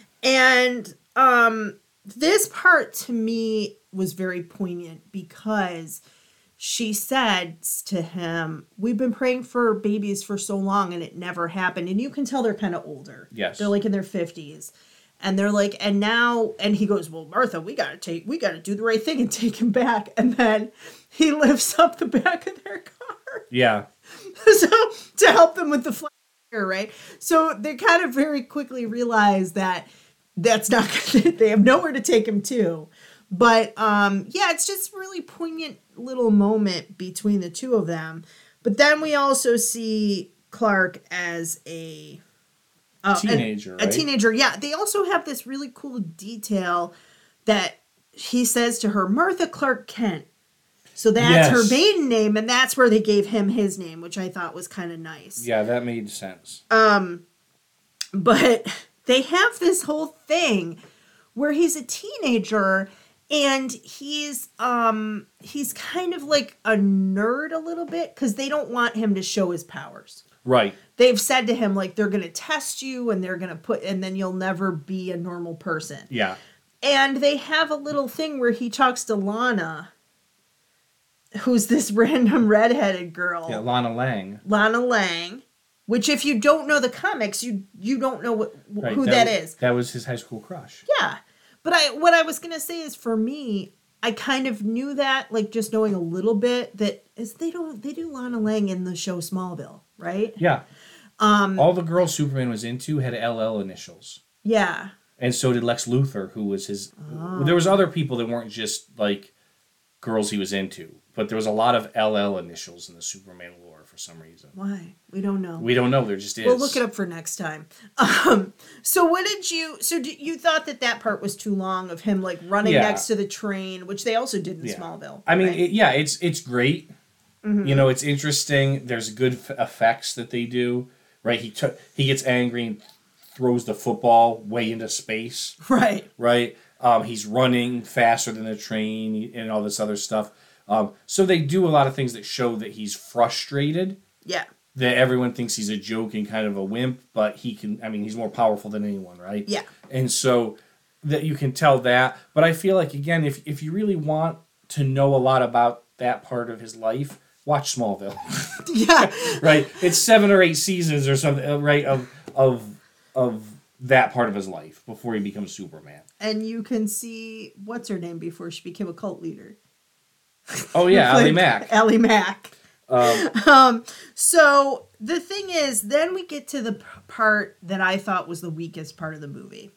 And um, this part to me was very poignant because she says to him, we've been praying for babies for so long and it never happened. And you can tell they're kind of older. Yes. They're like in their fifties. And they're like, and now, and he goes, well, Martha, we got to take, we got to do the right thing and take him back. And then he lifts up the back of their car. Yeah. So to help them with the fire, right? So they kind of very quickly realize that that's not good. They have nowhere to take him to. But um, yeah, it's just a really poignant little moment between the two of them. But then we also see Clark as a uh, teenager. A, right? a teenager. Yeah, they also have this really cool detail that he says to her, Martha Clark Kent. So that's yes. her maiden name, and that's where they gave him his name, which I thought was kind of nice. Yeah, that made sense. Um, but they have this whole thing where he's a teenager and he's um he's kind of like a nerd a little bit because they don't want him to show his powers. Right. They've said to him, like, they're going to test you and they're going to put, and then you'll never be a normal person. Yeah. And they have a little thing where he talks to Lana, who's this random redheaded girl. Yeah, Lana Lang. Lana Lang. Which, if you don't know the comics, you you don't know what Right, who that that was, is. That was his high school crush. Yeah. But I what I was going to say is, for me, I kind of knew that, like, just knowing a little bit, that is they don't they do Lana Lang in the show Smallville, right? Yeah. Um, All the girls Superman was into had L L initials. Yeah. And so did Lex Luthor, who was his... Oh. There was other people that weren't just, like, girls he was into. but there was a lot of L L initials in the Superman lore for some reason. Why? We don't know. We don't know. There just is. We'll look it up for next time. Um, so what did you, so did, you thought that that part was too long of him like running Yeah. next to the train, which they also did in Yeah. Smallville. I mean, right? it, yeah, it's it's great. Mm-hmm. You know, it's interesting. There's good f- effects that they do. Right? He took he gets angry and throws the football way into space. Right. Right? Um, he's running faster than the train and all this other stuff. Um, so they do a lot of things that show that he's frustrated. Yeah. That everyone thinks he's a joke and kind of a wimp, but he can. I mean, he's more powerful than anyone, right? Yeah. And so that you can tell that. But I feel like again, if if you really want to know a lot about that part of his life, watch Smallville. Yeah. Right? It's seven or eight seasons or something, right, of of of that part of his life before he becomes Superman. And you can see, what's her name before she became a cult leader? Oh yeah, Ally Mack. Ally Mack. Um, Um, so the thing is, then we get to the p- part that I thought was the weakest part of the movie.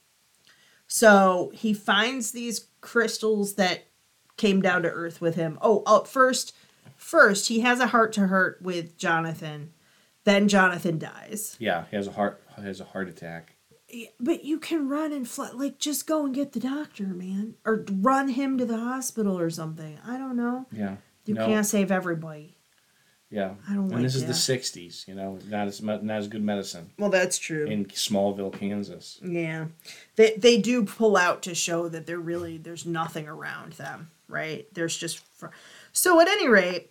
So he finds these crystals that came down to earth with him. Oh, uh, first, first he has a heart to heart with Jonathan. Then Jonathan dies. yeah, he has a heart has a heart attack. Yeah, but you can run and fly, like just go and get the doctor, man, or run him to the hospital or something. I don't know. Yeah. You no, can't save everybody. Yeah. I don't and like this is that. the sixties, you know, not as mu- not as good medicine Well, that's true. in Smallville, Kansas. Yeah, they they do pull out to show that they're really there's nothing around them, right? There's just fr- so at any rate,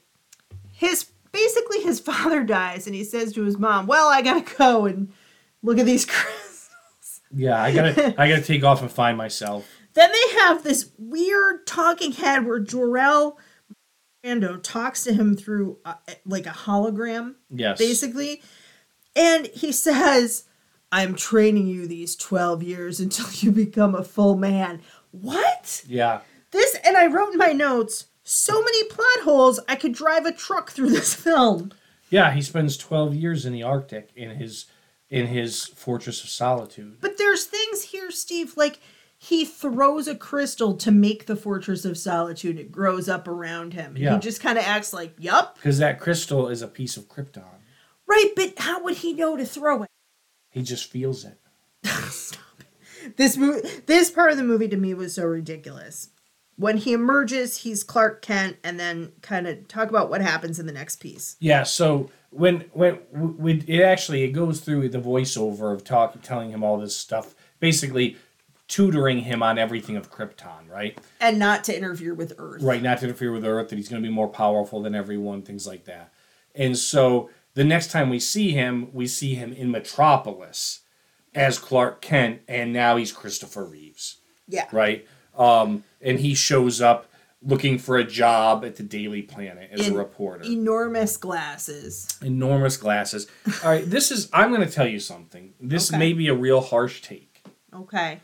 his basically his father dies, and he says to his mom, "Well, I gotta go and look at these crystals." Yeah, I gotta I gotta take off and find myself. Then they have this weird talking head where Jor-El Brando talks to him through a, like a hologram, Yes. basically. And he says, I'm training you these twelve years until you become a full man. What? Yeah. This, and I wrote in my notes, so many plot holes, I could drive a truck through this film. Yeah, he spends twelve years in the Arctic in his in his Fortress of Solitude. But there's things here, Steve, like he throws a crystal to make the Fortress of Solitude. It grows up around him. Yeah. He just kind of acts like, yup. Because that crystal is a piece of Krypton. Right, but how would he know to throw it? He just feels it. Stop it. This movie, this part of the movie to me was so ridiculous. When he emerges, he's Clark Kent, and then kind of talk about what happens in the next piece. Yeah, so when when when it actually it goes through the voiceover of talk telling him all this stuff, basically tutoring him on everything of Krypton, right? And not to interfere with Earth. Right, not to interfere with Earth, that he's going to be more powerful than everyone, things like that. And so the next time we see him, we see him in Metropolis as Clark Kent, and now he's Christopher Reeves, Yeah. right? Um, and he shows up looking for a job at the Daily Planet as In a reporter. Enormous glasses. Enormous glasses. All right, this is, I'm going to tell you something. This Okay. may be a real harsh take. Okay.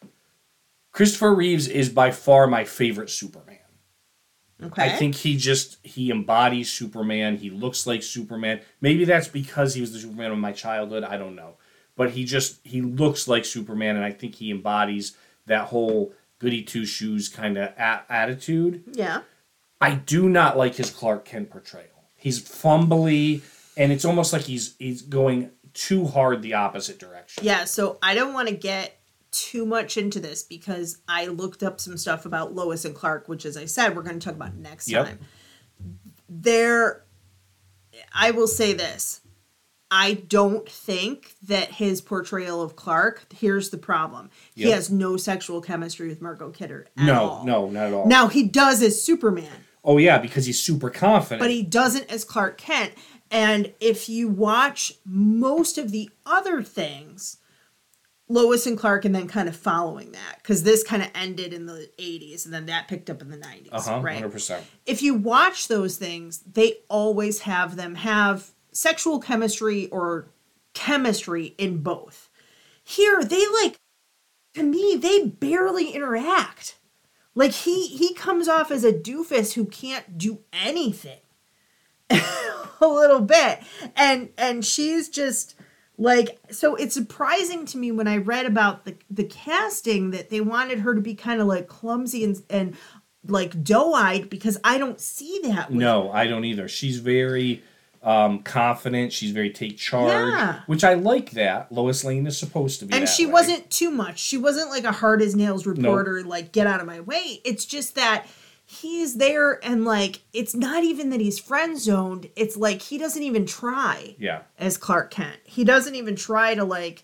Christopher Reeves is by far my favorite Superman. Okay. I think he just, he embodies Superman. He looks like Superman. Maybe that's because he was the Superman of my childhood. I don't know. But he just, he looks like Superman, and I think he embodies that whole goody two-shoes kind of a- attitude. Yeah. I do not like his Clark Kent portrayal. He's fumbly, and it's almost like he's he's going too hard the opposite direction. Yeah, so I don't want to get too much into this because I looked up some stuff about Lois and Clark, which, as I said, we're going to talk about next Yep. time. There, I will say this. I don't think that his portrayal of Clark, here's the problem. He Yep. has no sexual chemistry with Margot Kidder at No, all. no, not at all. Now, he does as Superman, Oh, yeah, because he's super confident. but he doesn't as Clark Kent. And if you watch most of the other things, Lois and Clark, and then kind of following that, because this kind of ended in the eighties, and then that picked up in the nineties, Uh-huh, right? one hundred percent. If you watch those things, they always have them have sexual chemistry or chemistry in both. Here, they like, to me, they barely interact. Like, he he comes off as a doofus who can't do anything. A little bit. And and she's just like, so it's surprising to me when I read about the the casting that they wanted her to be kind of like clumsy and and like doe-eyed because I don't see that. With no, I don't either. She's very um, confident. She's very take charge, Yeah. which I like that. Lois Lane is supposed to be And that she way. wasn't too much. She wasn't like a hard as nails reporter, nope. like, get out of my way. It's just that he's there and, like, it's not even that he's friend zoned. It's like he doesn't even try yeah. as Clark Kent. He doesn't even try to, like,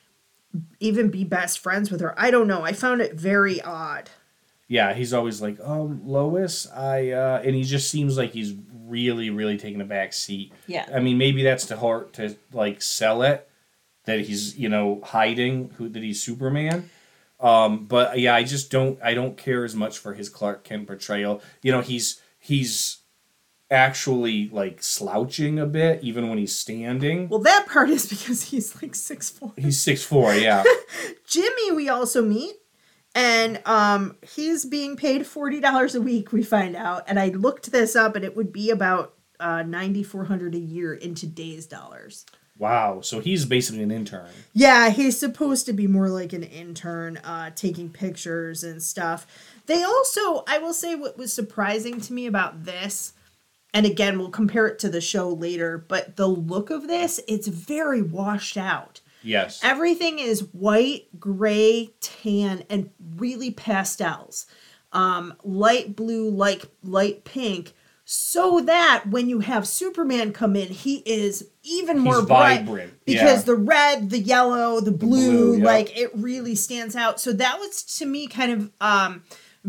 even be best friends with her. I don't know. I found it very odd. Yeah, he's always like, um, Lois, I, uh, and he just seems like he's really, really taking a back seat. Yeah. I mean, maybe that's to heart to, like, sell it, that he's, you know, hiding, who that he's Superman. Um, but, yeah, I just don't, I don't care as much for his Clark Kent portrayal. You know, he's, he's actually, like, slouching a bit, even when he's standing. Well, that part is because he's, like, six foot four. He's six foot four, yeah. Jimmy, we also meet. And um, he's being paid forty dollars a week, we find out. And I looked this up, and it would be about uh, nine thousand four hundred dollars a year in today's dollars. Wow. So he's basically an intern. Yeah, he's supposed to be more like an intern, uh, taking pictures and stuff. They also, I will say what was surprising to me about this, and again, we'll compare it to the show later, but the look of this, it's very washed out. Yes. Everything is white, gray, tan, and really pastels. Um, light blue, like light pink, so that when you have Superman come in, he is even more He's bright. vibrant. Because yeah. the red, the yellow, the blue, the blue yeah. like it really stands out. So that was to me kind of um,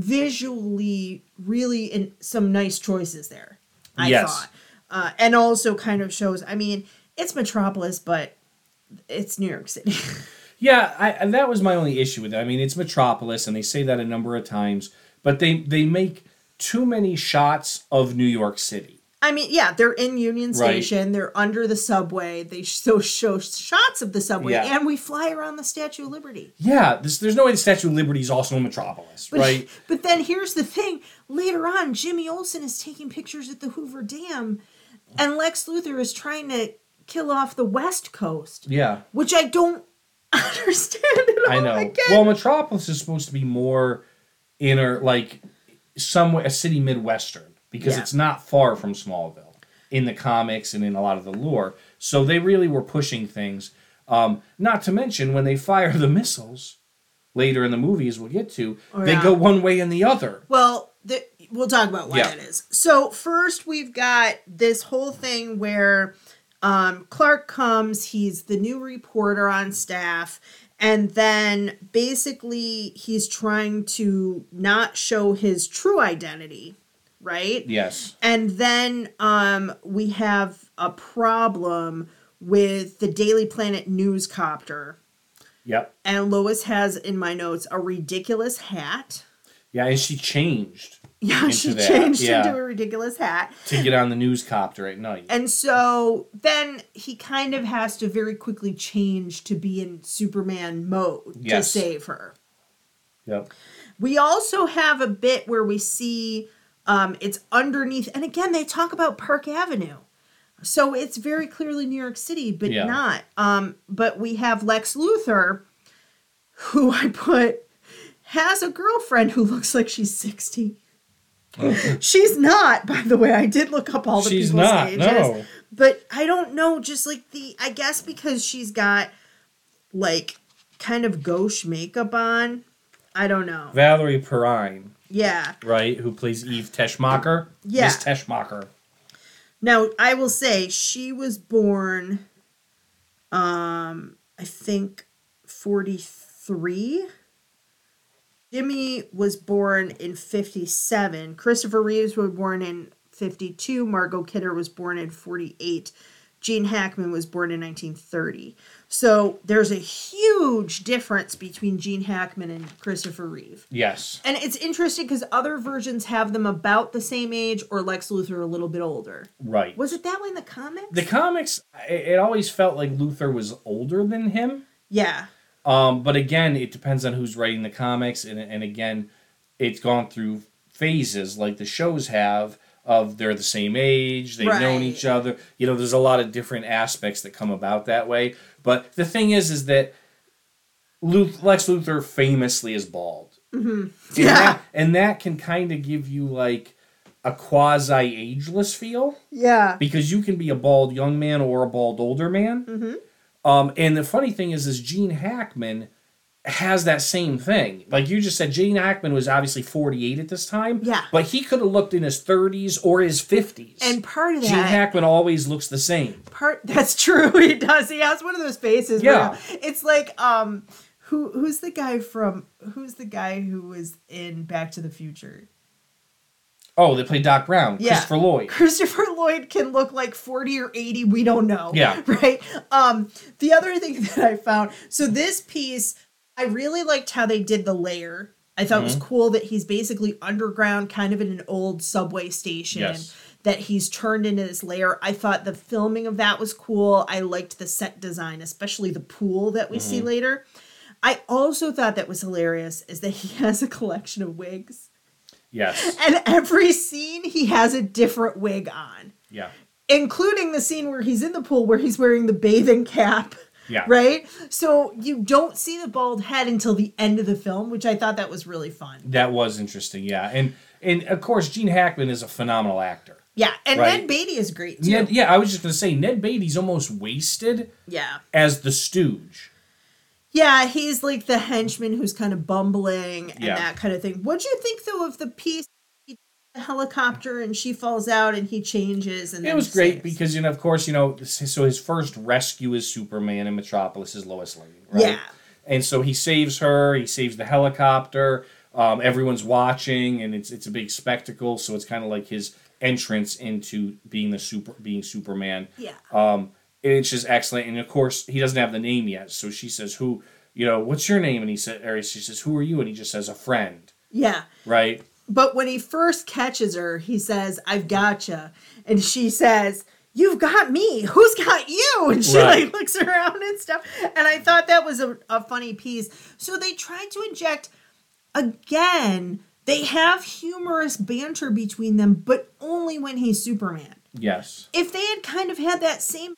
visually really in some nice choices there. I yes. thought. Uh, and also kind of shows, I mean, it's Metropolis, but it's New York City. yeah, I, and that was my only issue with it. I mean, it's Metropolis, and they say that a number of times, but they, they make too many shots of New York City. I mean, yeah, they're in Union Station. Right. They're under the subway. They show, show shots of the subway, yeah. and we fly around the Statue of Liberty. Yeah, this, there's no way the Statue of Liberty is also in Metropolis, but, right? But then here's the thing. Later on, Jimmy Olsen is taking pictures at the Hoover Dam, and Lex Luthor is trying to kill off the West Coast. Yeah. Which I don't understand at all. I know. Again. Well, Metropolis is supposed to be more inner, like, somewhere, a city Midwestern, because yeah. it's not far from Smallville in the comics and in a lot of the lore. So they really were pushing things. Um, not to mention, when they fire the missiles later in the movies we'll get to, oh, they yeah. go one way and the other. Well, the, we'll talk about why yeah. that is. So first we've got this whole thing where um, Clark comes, he's the new reporter on staff, and then basically he's trying to not show his true identity, right? Yes. And then um, we have a problem with the Daily Planet newscopter. Yep. And Lois has, in my notes, a ridiculous hat. Yeah, and she changed. Yeah, she that. changed yeah. into a ridiculous hat. To get on the newscopter at night. And so then he kind of has to very quickly change to be in Superman mode yes. to save her. Yep. We also have a bit where we see um, it's underneath, and again, they talk about Park Avenue. So it's very clearly New York City, but yeah. not. Um, but we have Lex Luthor, who I put, has a girlfriend who looks like she's sixty. She's not, by the way. I did look up all the she's people's not, ages. No. But I don't know, just like the, I guess because she's got like kind of gauche makeup on. I don't know. Valerie Perrine. Yeah. Right? Who plays Eve Teschmacher? Yeah. Miss Teschmacher. Now, I will say she was born, um, I think, forty-three. Jimmy was born in fifty-seven. Christopher Reeves was born in fifty-two. Margot Kidder was born in forty-eight. Gene Hackman was born in nineteen thirty. So there's a huge difference between Gene Hackman and Christopher Reeve. Yes. And it's interesting because other versions have them about the same age or Lex Luthor a little bit older. Right. Was it that way in the comics? The comics, it always felt like Luthor was older than him. Yeah. Um, but again, it depends on who's writing the comics. And, and again, it's gone through phases like the shows have. Of they're the same age, they've right. known each other. You know, there's a lot of different aspects that come about that way. But the thing is, is that Luth- Lex Luthor famously is bald. Mm-hmm. And Yeah. That, and that can kind of give you like a quasi-ageless feel. Yeah. Because you can be a bald young man or a bald older man. Mm-hmm. Um, and the funny thing is, is Gene Hackman has that same thing. Like you just said, Gene Hackman was obviously forty-eight at this time. Yeah. But he could have looked in his thirties or his fifties. And part of that... Gene Hackman always looks the same. Part That's true. He does. He has one of those faces. Yeah. Where it's like, um, who who's the guy from... Who's the guy who was in Back to the Future? Oh, they play Doc Brown. Yeah. Christopher Lloyd. Christopher Lloyd can look like forty or eighty. We don't know. Yeah. Right? Um, the other thing that I found... So this piece, I really liked how they did the layer. I thought mm-hmm. it was cool that he's basically underground, kind of in an old subway station. Yes. That he's turned into this layer. I thought the filming of that was cool. I liked the set design, especially the pool that we mm-hmm. see later. I also thought that was hilarious is that he has a collection of wigs. Yes. And every scene, he has a different wig on. Yeah. Including the scene where he's in the pool where he's wearing the bathing cap. Yeah. Right? So you don't see the bald head until the end of the film, which I thought that was really fun. That was interesting, yeah. And, and of course, Gene Hackman is a phenomenal actor. Yeah, and right? Ned Beatty is great, too. Ned, yeah, I was just going to say, Ned Beatty's almost wasted yeah. as the stooge. Yeah, he's like the henchman who's kind of bumbling and yeah. that kind of thing. What'd you think, though, of the piece, the helicopter, and she falls out and he changes? And it was great saves. Because, you know, of course, you know, so his first rescue is Superman in Metropolis is Lois Lane, right? Yeah. And so he saves her, he saves the helicopter, um, everyone's watching, and it's it's a big spectacle, so it's kind of like his entrance into being the super being Superman. Yeah. Um, and it's just excellent. And of course, he doesn't have the name yet. So she says, "Who? You know, what's your name?" And he said, or she says, "Who are you?" And he just says, "A friend." Yeah. Right. But when he first catches her, he says, "I've gotcha," and she says, "You've got me. Who's got you?" And she right. like looks around and stuff. And I thought that was a, a funny piece. So they tried to inject again. They have humorous banter between them, but only when he's Superman. Yes. If they had kind of had that same,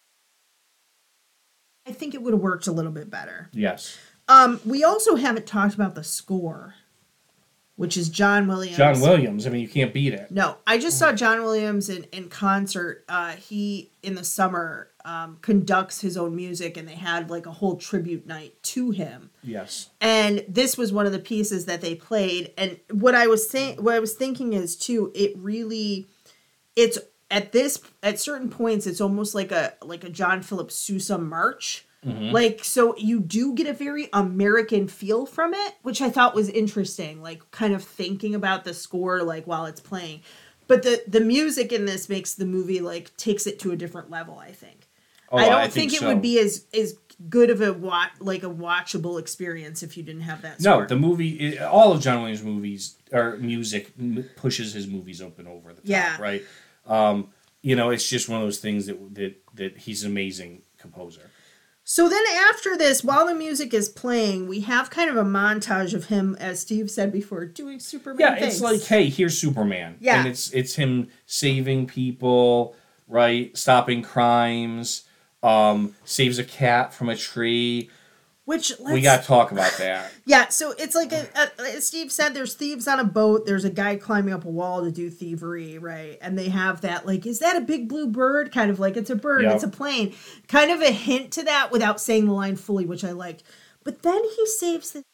I think it would have worked a little bit better. Yes. Um, we also haven't talked about the score, which is John Williams. John Williams. I mean, you can't beat it. No, I just saw John Williams in, in concert. Uh, he, in the summer, um, conducts his own music, and they had like a whole tribute night to him. Yes. And this was one of the pieces that they played. And what I was saying, what I was thinking is too, it really, it's at this, at certain points, it's almost like a, like a John Philip Sousa march. Mm-hmm. Like, so you do get a very American feel from it, which I thought was interesting, like kind of thinking about the score, like while it's playing. But the, the music in this makes the movie like takes it to a different level, I think. Oh, I don't I think, think it so. would be as, as good of a watch, like a watchable experience if you didn't have that score. No, the movie, all of John Williams' movies or music pushes his movies open over the top, yeah. right? Um, you know, it's just one of those things that that that he's an amazing composer. So then after this, while the music is playing, we have kind of a montage of him, as Steve said before, doing Superman yeah, things. It's like, hey, here's Superman. Yeah. And it's it's him saving people, right? Stopping crimes, um, saves a cat from a tree. Which let's, we got to talk about that. Yeah, so it's like, a, a, as Steve said, there's thieves on a boat. There's a guy climbing up a wall to do thievery, right? And they have that, like, is that a big blue bird? Kind of like, it's a bird, yep. It's a plane. Kind of a hint to that without saying the line fully, which I liked. But then he saves the...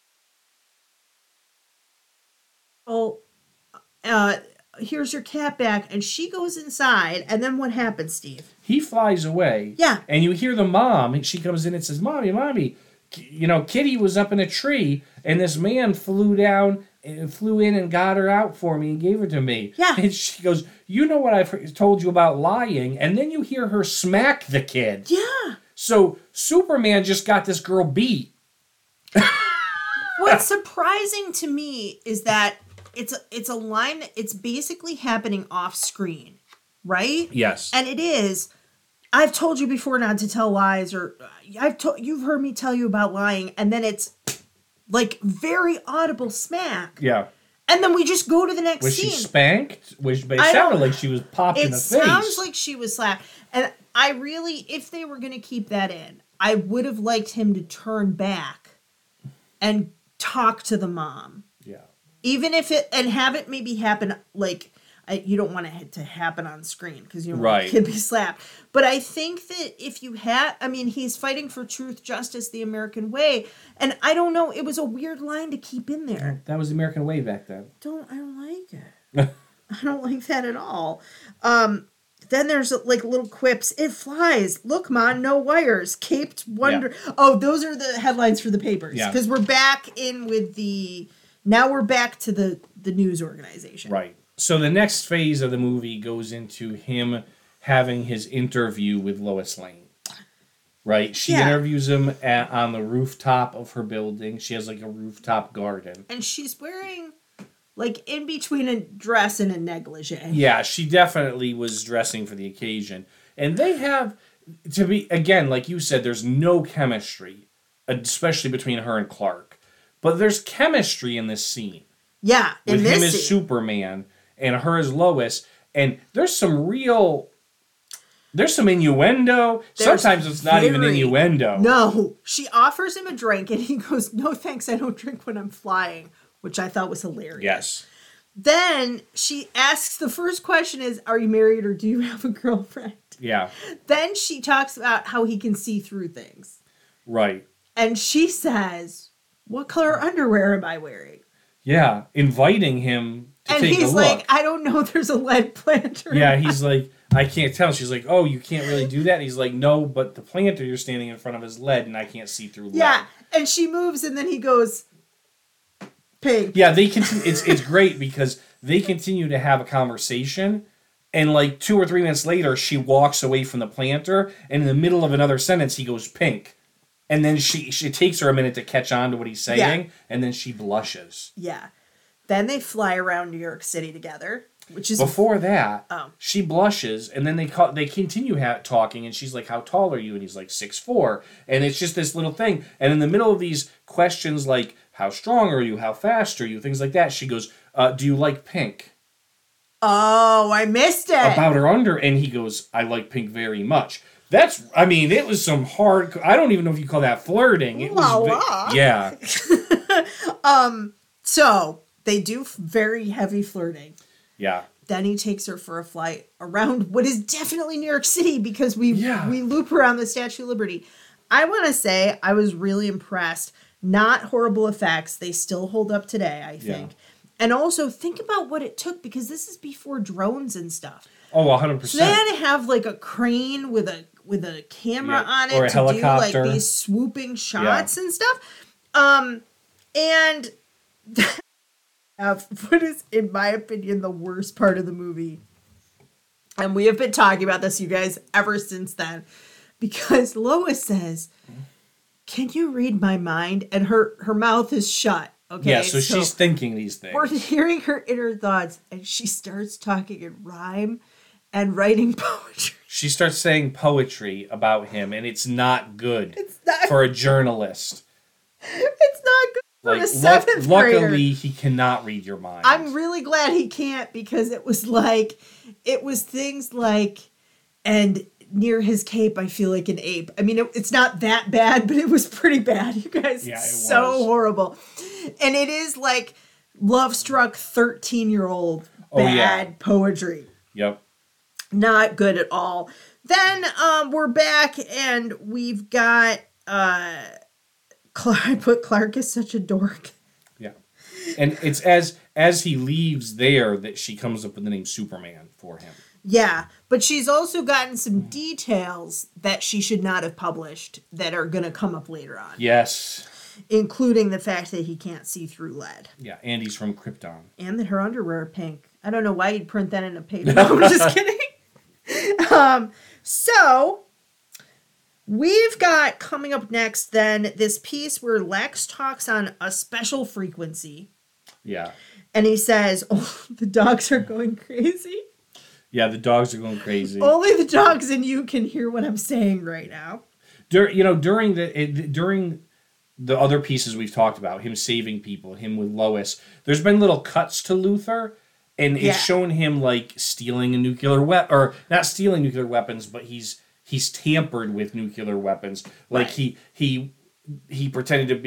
Oh, uh, here's your cat back. And she goes inside. And then what happens, Steve? He flies away. Yeah. And you hear the mom, and she comes in and says, Mommy, Mommy, you know, Kitty was up in a tree, and this man flew down and flew in and got her out for me and gave her to me. Yeah. And she goes, you know what I've told you about lying? And then you hear her smack the kid. Yeah. So Superman just got this girl beat. What's surprising to me is that it's a, it's a line that it's basically happening off screen, right? Yes. And it is... I've told you before not to tell lies, or I've told you've heard me tell you about lying, and then it's like very audible smack. Yeah. And then we just go to the next was scene. Was she spanked? Was it sounded like she was popped in the face. It sounds like she was slapped. And I really, if they were going to keep that in, I would have liked him to turn back and talk to the mom. Yeah. Even if it, and have it maybe happen, like, I, you don't want it to happen on screen because you don't right. want the kid to be slapped. But I think that if you had, I mean, he's fighting for truth, justice, the American way. And I don't know, it was a weird line to keep in there. That was the American way back then. Don't, I don't like it. I don't like that at all. Um, then there's like little quips. It flies. Look, Mon, no wires. Caped wonder. Yeah. Oh, those are the headlines for the papers. Yeah. Because we're back in with the, now we're back to the, the news organization. Right. So the next phase of the movie goes into him having his interview with Lois Lane. Right? She yeah. interviews him at, on the rooftop of her building. She has like a rooftop garden. And she's wearing like in between a dress and a negligee. Yeah, she definitely was dressing for the occasion. And they have, to be, again, like you said, there's no chemistry, especially between her and Clark. But there's chemistry in this scene. Yeah, in with this him as scene. Superman and her as Lois. And there's some real, there's some innuendo. There's Sometimes it's not very, even innuendo. No. She offers him a drink and he goes, no thanks, I don't drink when I'm flying. Which I thought was hilarious. Yes. Then she asks, the first question is, are you married or do you have a girlfriend? Yeah. Then she talks about how he can see through things. Right. And she says, what color underwear am I wearing? Yeah, inviting him to and take a look. And he's like, I don't know, there's a lead planter. Yeah, he's like, I can't tell. She's like, oh, you can't really do that? He's like, no, but the planter you're standing in front of is lead and I can't see through lead. Yeah, and she moves and then he goes, pink. Yeah, they continue. It's it's great because they continue to have a conversation, and like two or three minutes later, she walks away from the planter, and in the middle of another sentence, he goes pink, and then she she it takes her a minute to catch on to what he's saying, yeah. and then she blushes. Yeah. Then they fly around New York City together, which is before that. Oh. She blushes, and then they call, they continue ha- talking, and she's like, "How tall are you?" And he's like, six four, and it's just this little thing, and in the middle of these questions like, how strong are you? How fast are you? Things like that. She goes, uh, do you like pink? Oh, I missed it. About her under. And he goes, I like pink very much. That's, I mean, it was some hard, I don't even know if you call that flirting. It la, was, la. Yeah. um. So, they do very heavy flirting. Yeah. Then he takes her for a flight around what is definitely New York City because we, yeah. we loop around the Statue of Liberty. I want to say I was really impressed. Not horrible effects. They still hold up today, I think. Yeah. And also, think about what it took, because this is before drones and stuff. Oh, one hundred percent. So they had to have, like, a crane with a with a camera yeah. on it or a to helicopter. do, like, these swooping shots yeah. and stuff. Um, and what is, in my opinion, the worst part of the movie, and we have been talking about this, you guys, ever since then, because Lois says, can you read my mind? And her, her mouth is shut. Okay. Yeah, so, so she's thinking these things. We're hearing her inner thoughts, and she starts talking in rhyme and writing poetry. She starts saying poetry about him, and it's not good it's not, for a journalist. It's not good for like, a seventh luck, grader. Luckily, he cannot read your mind. I'm really glad he can't, because it was like, it was things like, and near his cape, I feel like an ape. I mean, it, it's not that bad, but it was pretty bad, you guys. Yeah, it so was. horrible. And it is like love-struck thirteen-year-old oh, bad yeah. poetry. Yep. Not good at all. Then um, we're back, and we've got... Uh, Clark, I put Clark is such a dork. Yeah. And it's as as he leaves there that she comes up with the name Superman for him. Yeah, but she's also gotten some details that she should not have published that are going to come up later on. Yes. Including the fact that he can't see through lead. Yeah, and he's from Krypton. And that her underwear are pink. I don't know why you'd print that in a paper. No, I'm just kidding. um, so, we've got coming up next then this piece where Lex talks on a special frequency. Yeah. And he says, oh, the dogs are going crazy. Yeah, the dogs are going crazy. Only the dogs and you can hear what I'm saying right now. Dur- you know, during the it, during the other pieces we've talked about, him saving people, him with Lois, there's been little cuts to Luthor, and it's yeah. shown him like stealing a nuclear weapon, or not stealing nuclear weapons, but he's he's tampered with nuclear weapons. Like right. he he he pretended to be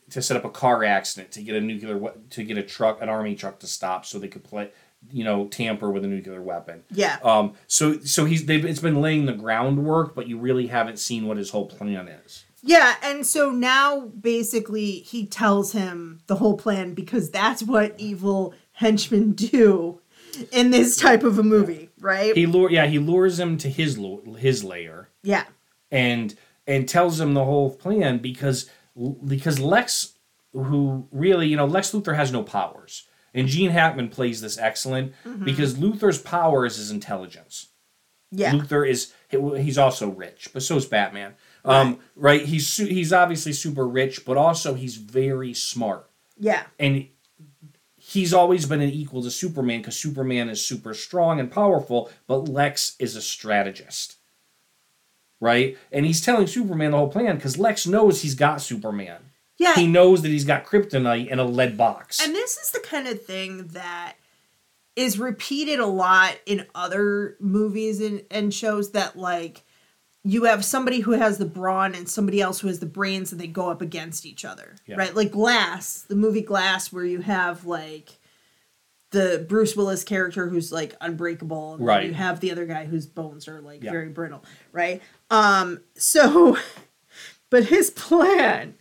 to set up a car accident to get a nuclear we- to get a truck, an army truck to stop so they could play, you know, tamper with a nuclear weapon. Yeah. Um. So so he's they've it's been laying the groundwork, but you really haven't seen what his whole plan is. Yeah, and so now basically he tells him the whole plan because that's what evil henchmen do in this type of a movie, right? He lure yeah he lures him to his lo- his lair. Yeah. And and tells him the whole plan because because Lex, who really you know Lex Luthor has no powers, and Gene Hackman plays this excellent mm-hmm. because Luthor's power is his intelligence. Yeah. Luthor is he's also rich, but so is Batman. Um, right. right? He's he's obviously super rich, but also he's very smart. Yeah. And he's always been an equal to Superman because Superman is super strong and powerful, but Lex is a strategist. Right? And he's telling Superman the whole plan because Lex knows he's got Superman. Yeah. He knows that he's got kryptonite in a lead box. And this is the kind of thing that is repeated a lot in other movies and, and shows that, like, you have somebody who has the brawn and somebody else who has the brains and they go up against each other. Yeah. Right? Like Glass, the movie Glass, where you have, like, the Bruce Willis character who's, like, unbreakable. And right. you have the other guy whose bones are, like, yeah. very brittle. Right? Um, so, but his plan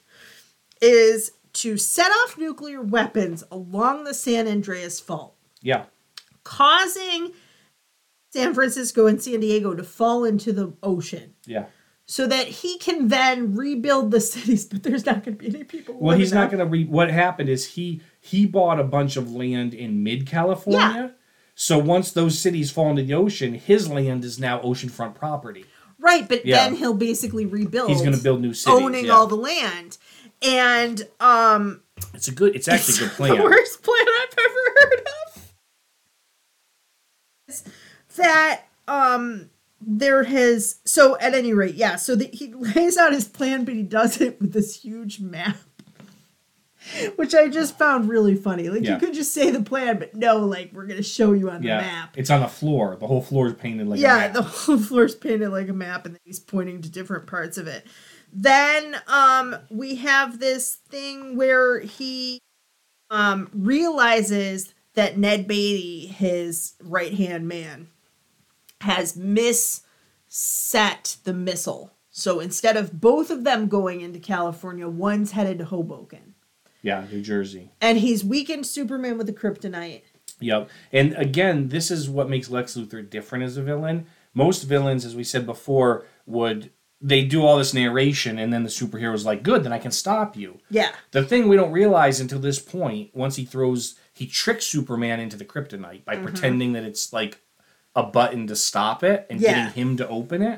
is to set off nuclear weapons along the San Andreas Fault. Yeah. Causing San Francisco and San Diego to fall into the ocean. Yeah. So that he can then rebuild the cities, but there's not going to be any people. Well, he's not going to re... What happened is he he bought a bunch of land in mid-California. Yeah. So once those cities fall into the ocean, his land is now oceanfront property. Right, but yeah. then he'll basically rebuild. He's going to build new cities. Owning yeah. all the land. And, um... It's a good... It's actually a good plan. The worst plan I've ever heard of. That, um... there has... So, at any rate, yeah. So, the, he lays out his plan, but he does it with this huge map. Which I just found really funny. Like, yeah. you could just say the plan, but no, like, we're going to show you on yeah. the map. It's on the floor. The whole floor is painted like yeah, a map. Yeah, the whole floor is painted like a map, and then he's pointing to different parts of it. Then um, we have this thing where he um, realizes that Ned Beatty, his right-hand man, has misset the missile. So instead of both of them going into California, one's headed to Hoboken. Yeah, New Jersey. And he's weakened Superman with the kryptonite. Yep. And again, this is what makes Lex Luthor different as a villain. Most villains, as we said before, would... They do all this narration, and then the superhero's like, good, then I can stop you. Yeah. The thing we don't realize until this point, once he throws... He tricks Superman into the kryptonite by mm-hmm. pretending that it's like a button to stop it and yeah. getting him to open it.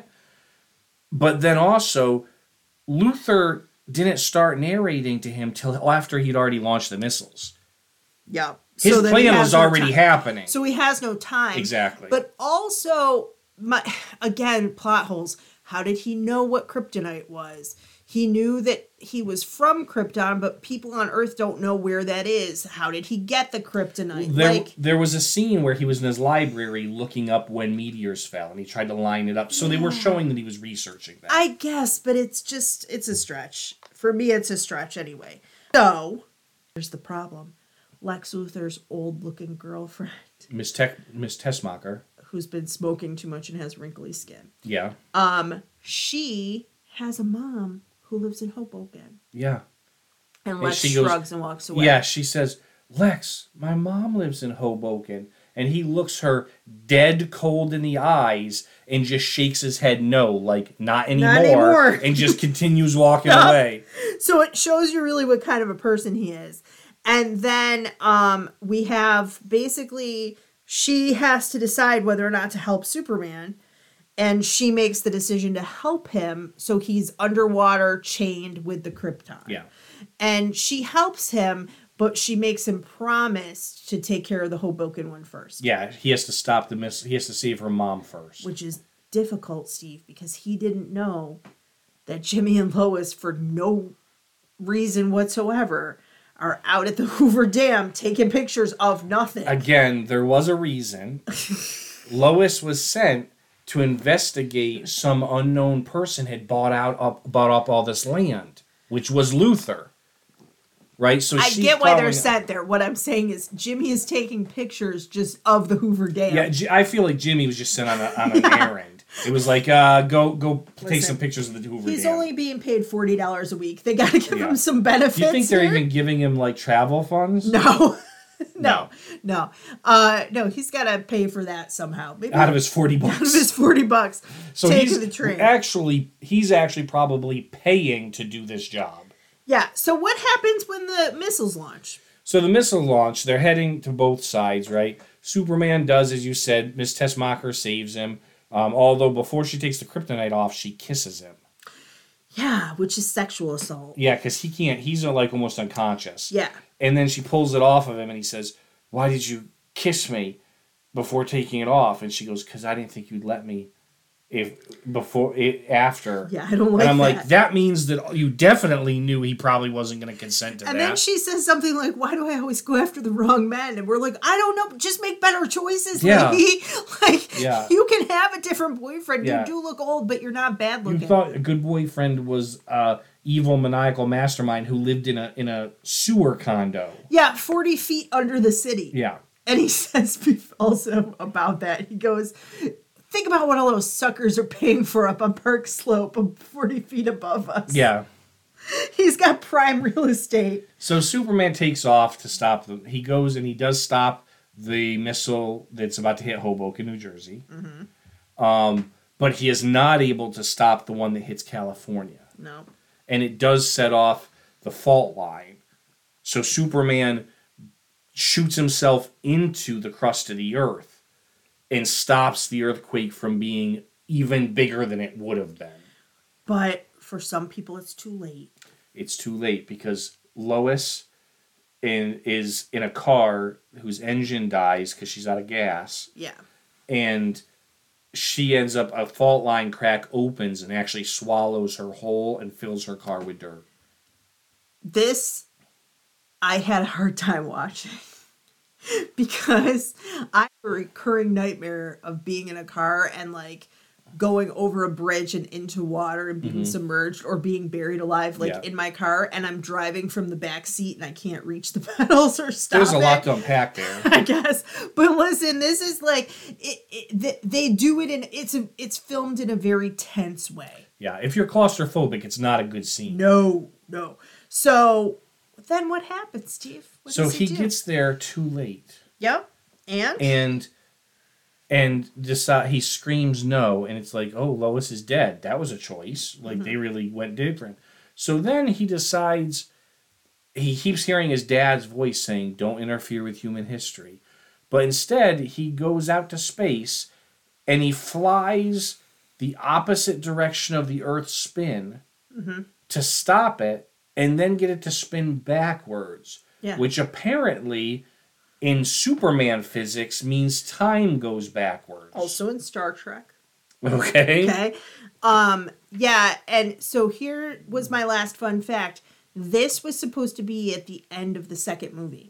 But then also, Luthor didn't start narrating to him till after he'd already launched the missiles. Yeah. His so plan was no already time. happening. So he has no time. Exactly. But also, my, again, plot holes. How did he know what kryptonite was? He knew that he was from Krypton, but people on Earth don't know where that is. How did he get the kryptonite? There, like, there was a scene where he was in his library looking up when meteors fell, and he tried to line it up. So yeah. they were showing that he was researching that. I guess, but it's just, it's a stretch. For me, it's a stretch anyway. So, here's the problem. Lex Luthor's old-looking girlfriend. Miss Te- Miss Tessmacher. Who's been smoking too much and has wrinkly skin. Yeah. Um, she has a mom who lives in Hoboken. Yeah. And Lex and shrugs goes, and walks away. Yeah, she says, Lex, my mom lives in Hoboken. And he looks her dead cold in the eyes and just shakes his head no, like, not anymore. Not anymore. And just continues walking no. away. So it shows you really what kind of a person he is. And then um, we have basically, she has to decide whether or not to help Superman. And she makes the decision to help him, so he's underwater, chained with the Krypton. Yeah. And she helps him, but she makes him promise to take care of the Hoboken one first. Yeah, he has to stop the miss. He has to save her mom first. Which is difficult, Steve, because he didn't know that Jimmy and Lois, for no reason whatsoever, are out at the Hoover Dam taking pictures of nothing. Again, there was a reason. Lois was sent to investigate some unknown person had bought out up bought up all this land, which was Luthor. right? So I she's get why they're following- sent there. What I'm saying is Jimmy is taking pictures just of the Hoover Dam. Yeah, J- I feel like Jimmy was just sent on, a, on an yeah. errand. It was like, uh, go go Listen, take some pictures of the Hoover he's Dam. only being paid forty dollars a week. They got to give yeah. him some benefits. Do you think they're here? even giving him like travel funds? No. No, no, uh, no. He's got to pay for that somehow. Maybe out of his forty bucks. Out of his forty bucks. So taking he's the train. Actually, he's actually probably paying to do this job. Yeah. So what happens when the missiles launch? So the missile launch, they're heading to both sides, right? Superman does, as you said. Miss Tessmacher saves him. Um, although before she takes the kryptonite off, she kisses him. Yeah, which is sexual assault. Yeah, because he can't. He's uh, like almost unconscious. Yeah. And then she pulls it off of him, and he says, "Why did you kiss me before taking it off?" And she goes, "Because I didn't think you'd let me if before it after." Yeah, I don't like that. And I'm that. like, that means that you definitely knew he probably wasn't going to consent to and that. And then she says something like, "Why do I always go after the wrong men?" And we're like, "I don't know, just make better choices, yeah. lady. Like, yeah. you can have a different boyfriend. Yeah. You do look old, but you're not bad looking." You thought a good boyfriend was uh evil maniacal mastermind who lived in a in a sewer condo. Yeah, forty feet under the city. Yeah. And he says also about that, he goes, think about what all those suckers are paying for up on Park Slope, forty feet above us. Yeah. He's got prime real estate. So Superman takes off to stop them. He goes and he does stop the missile that's about to hit Hoboken, New Jersey. Mm-hmm. Um, but he is not able to stop the one that hits California. No. And it does set off the fault line. So Superman shoots himself into the crust of the earth and stops the earthquake from being even bigger than it would have been. But for some people, it's too late. It's too late because Lois in, is in a car whose engine dies because she's out of gas. Yeah. And she ends up, a fault line crack opens and actually swallows her whole and fills her car with dirt. This, I had a hard time watching because I have a recurring nightmare of being in a car and like going over a bridge and into water and being mm-hmm. submerged or being buried alive, like yeah. in my car, and I'm driving from the back seat and I can't reach the pedals or stop There's a it. lot to unpack there. I guess. But listen, this is like, it, it, they do it in, it's a, it's filmed in a very tense way. Yeah, if you're claustrophobic, it's not a good scene. No, no. So then what happens, Steve? What so he, he do? gets there too late. Yep. And? And... And decide, he screams no, and it's like, oh, Lois is dead. That was a choice. Like, mm-hmm. they really went different. So then he decides, he keeps hearing his dad's voice saying, don't interfere with human history. But instead, he goes out to space, and he flies the opposite direction of the Earth's spin mm-hmm. to stop it, and then get it to spin backwards. Yeah. Which apparently... in Superman physics means time goes backwards. Also in Star Trek. Okay. Okay. Um, yeah, and so here was my last fun fact. This was supposed to be at the end of the second movie.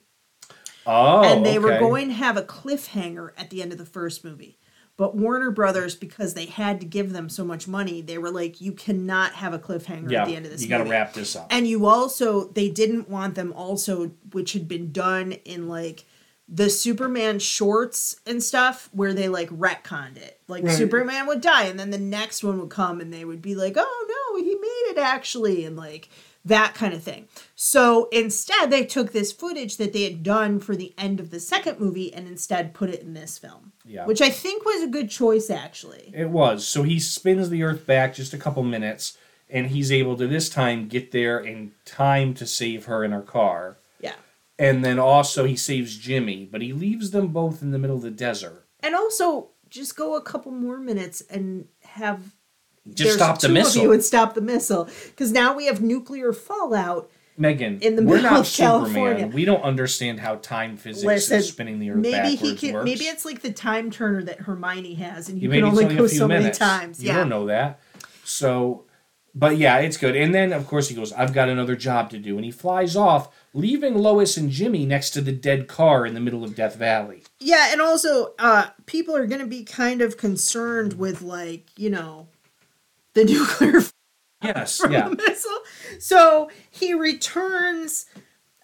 Oh, And they okay. were going to have a cliffhanger at the end of the first movie. But Warner Brothers, because they had to give them so much money, they were like, you cannot have a cliffhanger yeah, at the end of this you movie. got to wrap this up. And you also, they didn't want them also, which had been done in like the Superman shorts and stuff, where they like retconned it. Like right. Superman would die and then the next one would come and they would be like, oh no, he made it actually. And like that kind of thing. So instead they took this footage that they had done for the end of the second movie and instead put it in this film. Yeah. Which I think was a good choice actually. It was. So he spins the Earth back just a couple minutes and he's able to this time get there in time to save her in her car. Yeah. And then also he saves Jimmy, but he leaves them both in the middle of the desert. And also just go a couple more minutes and have just stop the missile. Of you and stop the missile, because now we have nuclear fallout. Megan, in the we're middle not of Superman. California. We don't understand how time physics Listen, and spinning the Earth maybe backwards he can. works. Maybe it's like the time turner that Hermione has, and you, you can only go so minutes. many times. You yeah. don't know that. So, but yeah, it's good. And then of course he goes, "I've got another job to do," and he flies off, leaving Lois and Jimmy next to the dead car in the middle of Death Valley. Yeah, and also uh, people are going to be kind of concerned with like you know the nuclear. Yes, from yeah. the missile. So he returns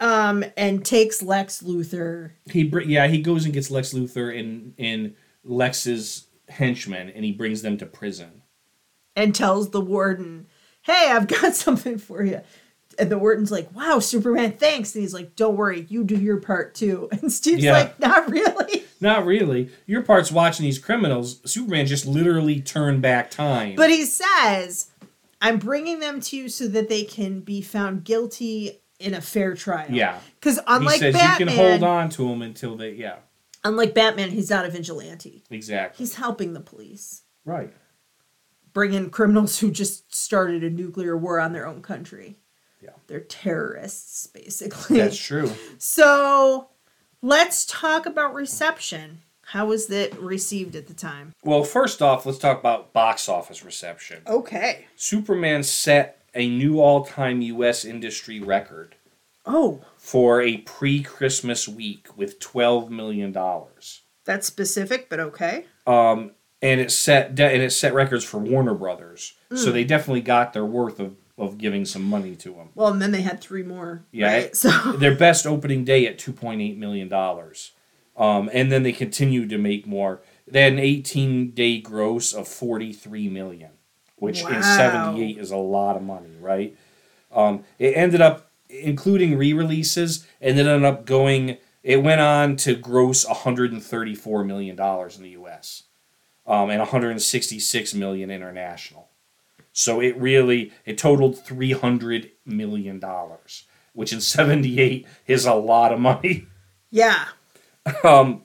Um, and takes Lex Luthor. He br- yeah, he goes and gets Lex Luthor and and Lex's henchmen, and he brings them to prison. And tells the warden, "Hey, I've got something for you." And the warden's like, "Wow, Superman, thanks." And he's like, "Don't worry, you do your part too." And Steve's Yeah. like, "Not really." Not really. Your part's watching these criminals. Superman just literally turned back time. But he says, "I'm bringing them to you so that they can be found guilty in a fair trial." Yeah. Because unlike he says Batman, you can hold on to them until they, yeah. Unlike Batman, he's not a vigilante. Exactly. He's helping the police. Right. Bring in criminals who just started a nuclear war on their own country. Yeah. They're terrorists, basically. That's true. So let's talk about reception. How was it received at the time? Well, first off, let's talk about box office reception. Okay. Superman set a new all-time U S industry record. Oh. For a pre-Christmas week with twelve million dollars. That's specific, but okay. Um, and it set de- and it set records for Warner Brothers. Mm. So they definitely got their worth of, of giving some money to them. Well, and then they had three more. Yeah. Right? It, so their best opening day at two point eight million dollars. Um, and then they continued to make more. They had an eighteen-day gross of forty-three million dollars, which wow. in seventy-eight is a lot of money, right? Um, it ended up, including re-releases, and then ended up going, it went on to gross one hundred thirty-four million dollars in the U S um, and one hundred sixty-six million dollars international. So it really, it totaled three hundred million dollars, which in seventy-eight is a lot of money. Yeah. um,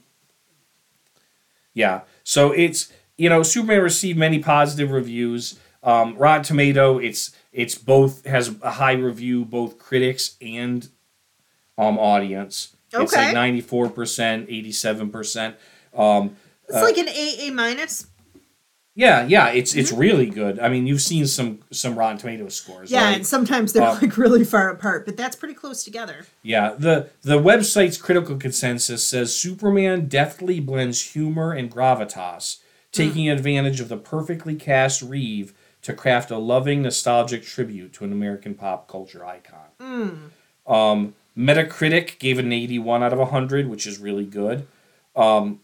yeah. So it's, you know, Superman received many positive reviews. Um, Rotten Tomato, it's it's both has a high review, both critics and um audience. Okay. It's like ninety-four percent, eighty-seven percent. Um, it's uh, like an A A minus. Yeah, yeah, it's it's mm-hmm. really good. I mean, you've seen some some Rotten Tomatoes scores. Yeah, right? And sometimes they're um, like really far apart, but that's pretty close together. Yeah, the the website's critical consensus says Superman deftly blends humor and gravitas, taking mm. advantage of the perfectly cast Reeve to craft a loving, nostalgic tribute to an American pop culture icon. Mm. Um, Metacritic gave it an eighty-one out of one hundred, which is really good. Um,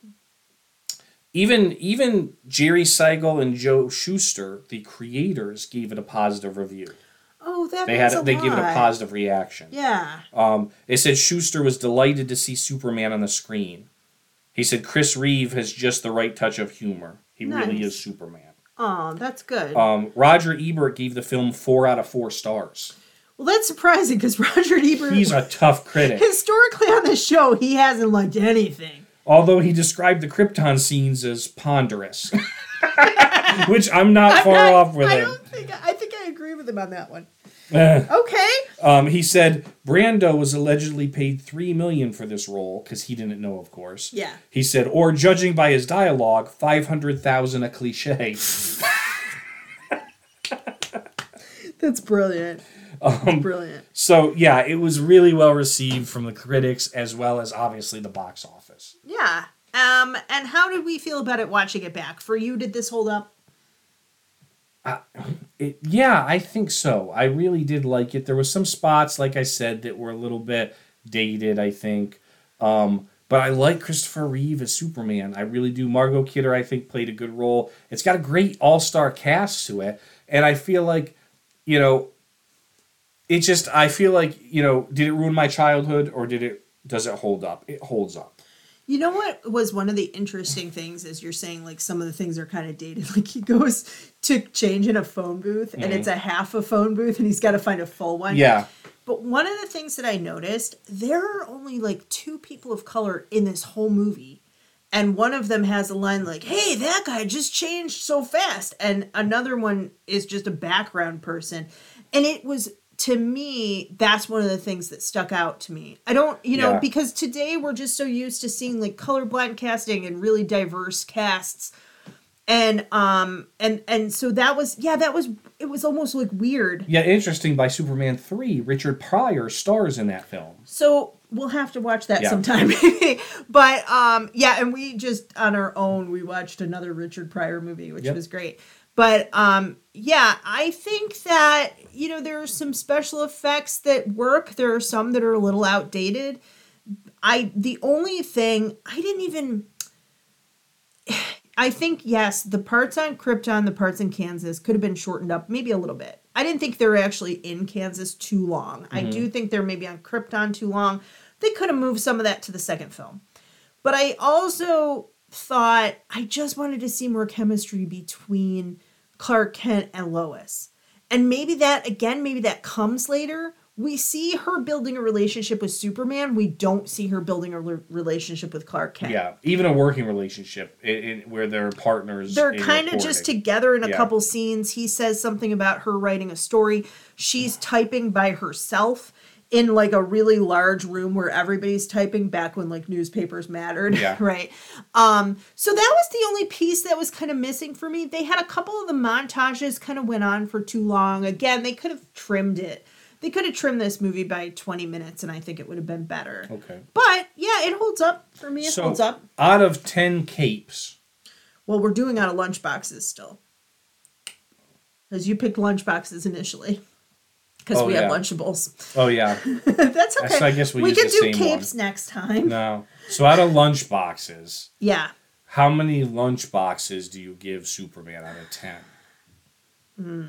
even even Jerry Siegel and Joe Shuster, the creators, gave it a positive review. Oh, that they means had a they lot. gave it a positive reaction. Yeah. Um, it said Shuster was delighted to see Superman on the screen. He said Chris Reeve has just the right touch of humor. He nice. really is Superman. Oh, that's good. Um, Roger Ebert gave the film four out of four stars. Well, that's surprising because Roger Ebert... He's a tough critic. Historically on the show, he hasn't liked anything. Although he described the Krypton scenes as ponderous. Which I'm not I'm far not, off with I him. Don't think, I think I agree with him on that one. Uh, okay. Um, he said Brando was allegedly paid three million dollars for this role, because he didn't know, of course. Yeah. He said, or judging by his dialogue, five hundred thousand dollars a cliche. That's brilliant. That's um, brilliant. So, yeah, it was really well received from the critics as well as, obviously, the box office. Yeah. Um, and how did we feel about it watching it back? For you, did this hold up? Uh, it, yeah, I think so. I really did like it. There was some spots, like I said, that were a little bit dated, I think. Um, but I like Christopher Reeve as Superman. I really do. Margot Kidder, I think, played a good role. It's got a great all-star cast to it. And I feel like, you know, it just, I feel like, you know, did it ruin my childhood or did it, does it hold up? It holds up. You know what was one of the interesting things is you're saying like some of the things are kind of dated. Like he goes to change in a phone booth mm-hmm. and it's a half a phone booth and he's got to find a full one. Yeah. But one of the things that I noticed, there are only like two people of color in this whole movie. And one of them has a line like, hey, that guy just changed so fast. And another one is just a background person. And it was... To me, that's one of the things that stuck out to me. I don't, you know, yeah. because today we're just so used to seeing like colorblind casting and really diverse casts. And, um, and, and so that was, yeah, that was, it was almost like weird. Yeah, interesting. By Superman three, Richard Pryor stars in that film. So we'll have to watch that yeah. sometime. But, um, yeah, and we just, on our own, we watched another Richard Pryor movie, which yep. was great. But um, yeah, I think that, you know, there are some special effects that work. There are some that are a little outdated. I the only thing I didn't even. I think, yes, the parts on Krypton, the parts in Kansas could have been shortened up maybe a little bit. I didn't think they were actually in Kansas too long. Mm-hmm. I do think they're maybe on Krypton too long. They could have moved some of that to the second film. But I also thought I just wanted to see more chemistry between Clark Kent and Lois. And maybe that, again, maybe that comes later. We see her building a relationship with Superman. We don't see her building a re- relationship with Clark Kent. Yeah, even a working relationship in, in, where they're partners. They're kind of just together in a yeah. couple scenes. He says something about her writing a story. She's typing by herself in like a really large room where everybody's typing back when like newspapers mattered. Yeah. Right. Um, so that was the only piece that was kind of missing for me. They had a couple of the montages kind of went on for too long. Again, they could have trimmed it. They could have trimmed this movie by twenty minutes, and I think it would have been better. Okay. But, yeah, it holds up. For me, it so, holds up. Out of ten capes. Well, we're doing out of lunchboxes still. Because you picked lunchboxes initially. Because oh, we yeah. have Lunchables. Oh, yeah. That's okay. So I guess we, we use can the do same capes one. next time. No. So out of lunchboxes. Yeah. How many lunchboxes do you give Superman out of ten? Hmm.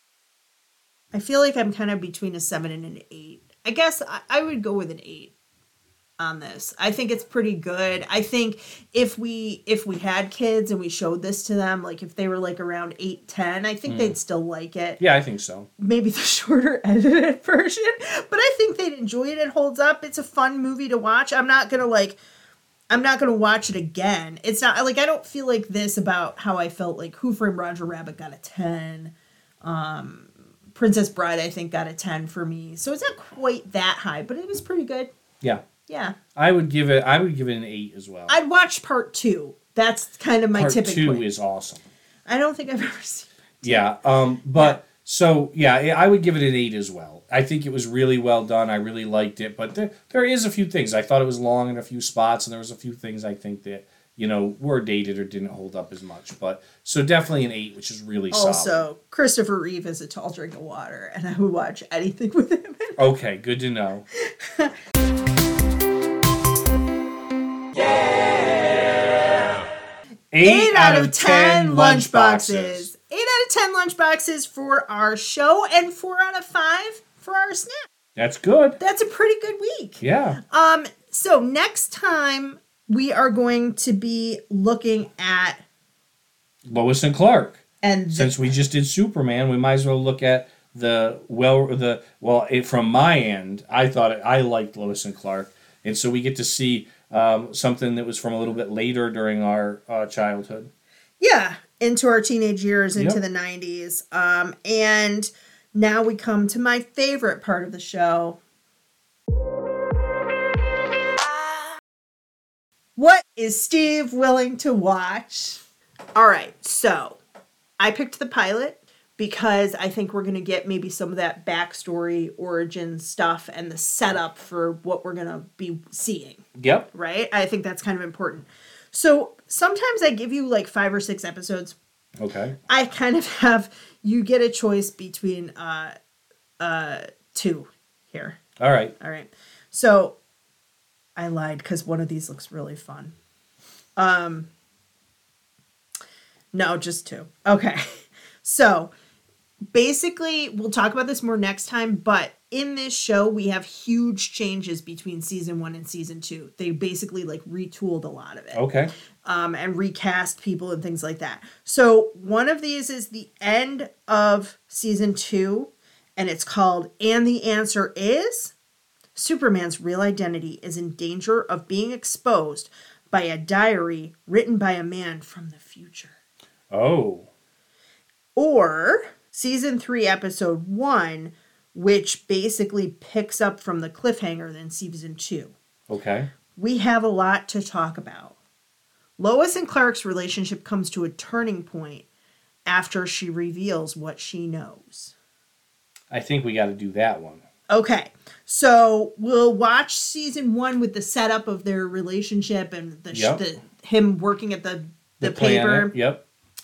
I feel like I'm kind of between a seven and an eight. I guess I, I would go with an eight on this. I think it's pretty good. I think if we if we had kids and we showed this to them, like if they were like around eight, ten, I think mm. they'd still like it. Yeah, I think so. Maybe the shorter edited version, but I think they'd enjoy it. It holds up. It's a fun movie to watch. I'm not gonna like. I'm not gonna watch it again. It's not like I don't feel like this about how I felt like Who Framed Roger Rabbit got a ten. Um. Princess Bride, I think, got a ten for me. So it's not quite that high, but it was pretty good. Yeah. Yeah. I would give it I would give it an eight as well. I'd watch part two. That's kind of my part tipping two point. is awesome. I don't think I've ever seen it. Yeah. Um, but yeah. so yeah, I would give it an eight as well. I think it was really well done. I really liked it. But there there is a few things. I thought it was long in a few spots, and there was a few things I think that you know, were dated or didn't hold up as much. But so definitely an eight, which is really also, solid. Also, Christopher Reeve is a tall drink of water, and I would watch anything with him. Okay, good to know. Yeah! Eight, eight out, out of ten lunchboxes. Eight out of ten lunchboxes for our show, and four out of five for our snack. That's good. That's a pretty good week. Yeah. Um. So next time, we are going to be looking at Lois and Clark. And the, since we just did Superman, we might as well look at the well the well it, from my end, I thought it, I liked Lois and Clark. And so we get to see um, something that was from a little bit later during our uh, childhood. Yeah, into our teenage years, into yep. the nineties. Um, and now we come to my favorite part of the show. What is Steve willing to watch? All right, so I picked the pilot because I think we're going to get maybe some of that backstory, origin stuff, and the setup for what we're going to be seeing. Yep. Right? I think that's kind of important. So sometimes I give you like five or six episodes. Okay. I kind of have, you get a choice between uh, uh, two here. All right. All right. So I lied because one of these looks really fun. Um, no, just two. Okay. So basically, we'll talk about this more next time, but in this show, we have huge changes between season one and season two. They basically like retooled a lot of it. Okay. Um, and recast people and things like that. So one of these is the end of season two, and it's called And the Answer Is... Superman's real identity is in danger of being exposed by a diary written by a man from the future. Oh. Or season three, episode one, which basically picks up from the cliffhanger in season two. Okay. We have a lot to talk about. Lois and Clark's relationship comes to a turning point after she reveals what she knows. I think we got to do that one. Okay, so we'll watch season one with the setup of their relationship and the, yep. the him working at the the, the paper. Planet. Yep.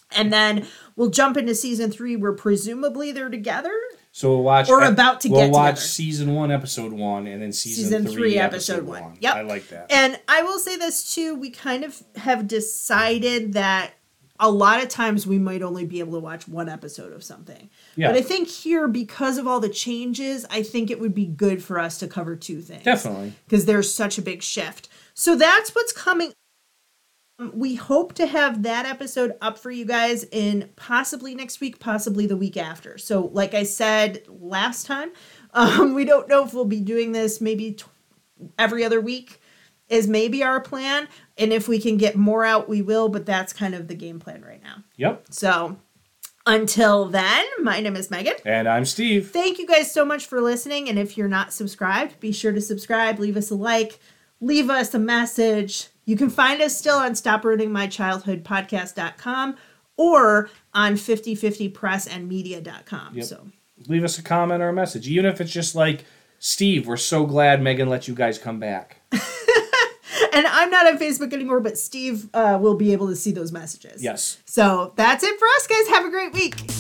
And then we'll jump into season three where presumably they're together. So we'll watch... Or about to we'll get together. We'll watch season one, episode one, and then season, season three, three, episode, episode one. one. Yep. I like that. And I will say this too, we kind of have decided that a lot of times we might only be able to watch one episode of something. Yeah. But I think here, because of all the changes, I think it would be good for us to cover two things. Definitely. Because there's such a big shift. So that's what's coming. We hope to have that episode up for you guys in possibly next week, possibly the week after. So like I said last time, um, we don't know if we'll be doing this maybe t- every other week is maybe our plan. And if we can get more out, we will. But that's kind of the game plan right now. Yep. So until then, my name is Megan. And I'm Steve. Thank you guys so much for listening. And if you're not subscribed, be sure to subscribe, leave us a like, leave us a message. You can find us still on stop ruining my childhood podcast dot com or on fifty fifty press and media dot com. Yep. So leave us a comment or a message, even if it's just like, Steve, we're so glad Megan let you guys come back. And I'm not on Facebook anymore, but Steve uh, will be able to see those messages. Yes. So that's it for us, guys. Have a great week.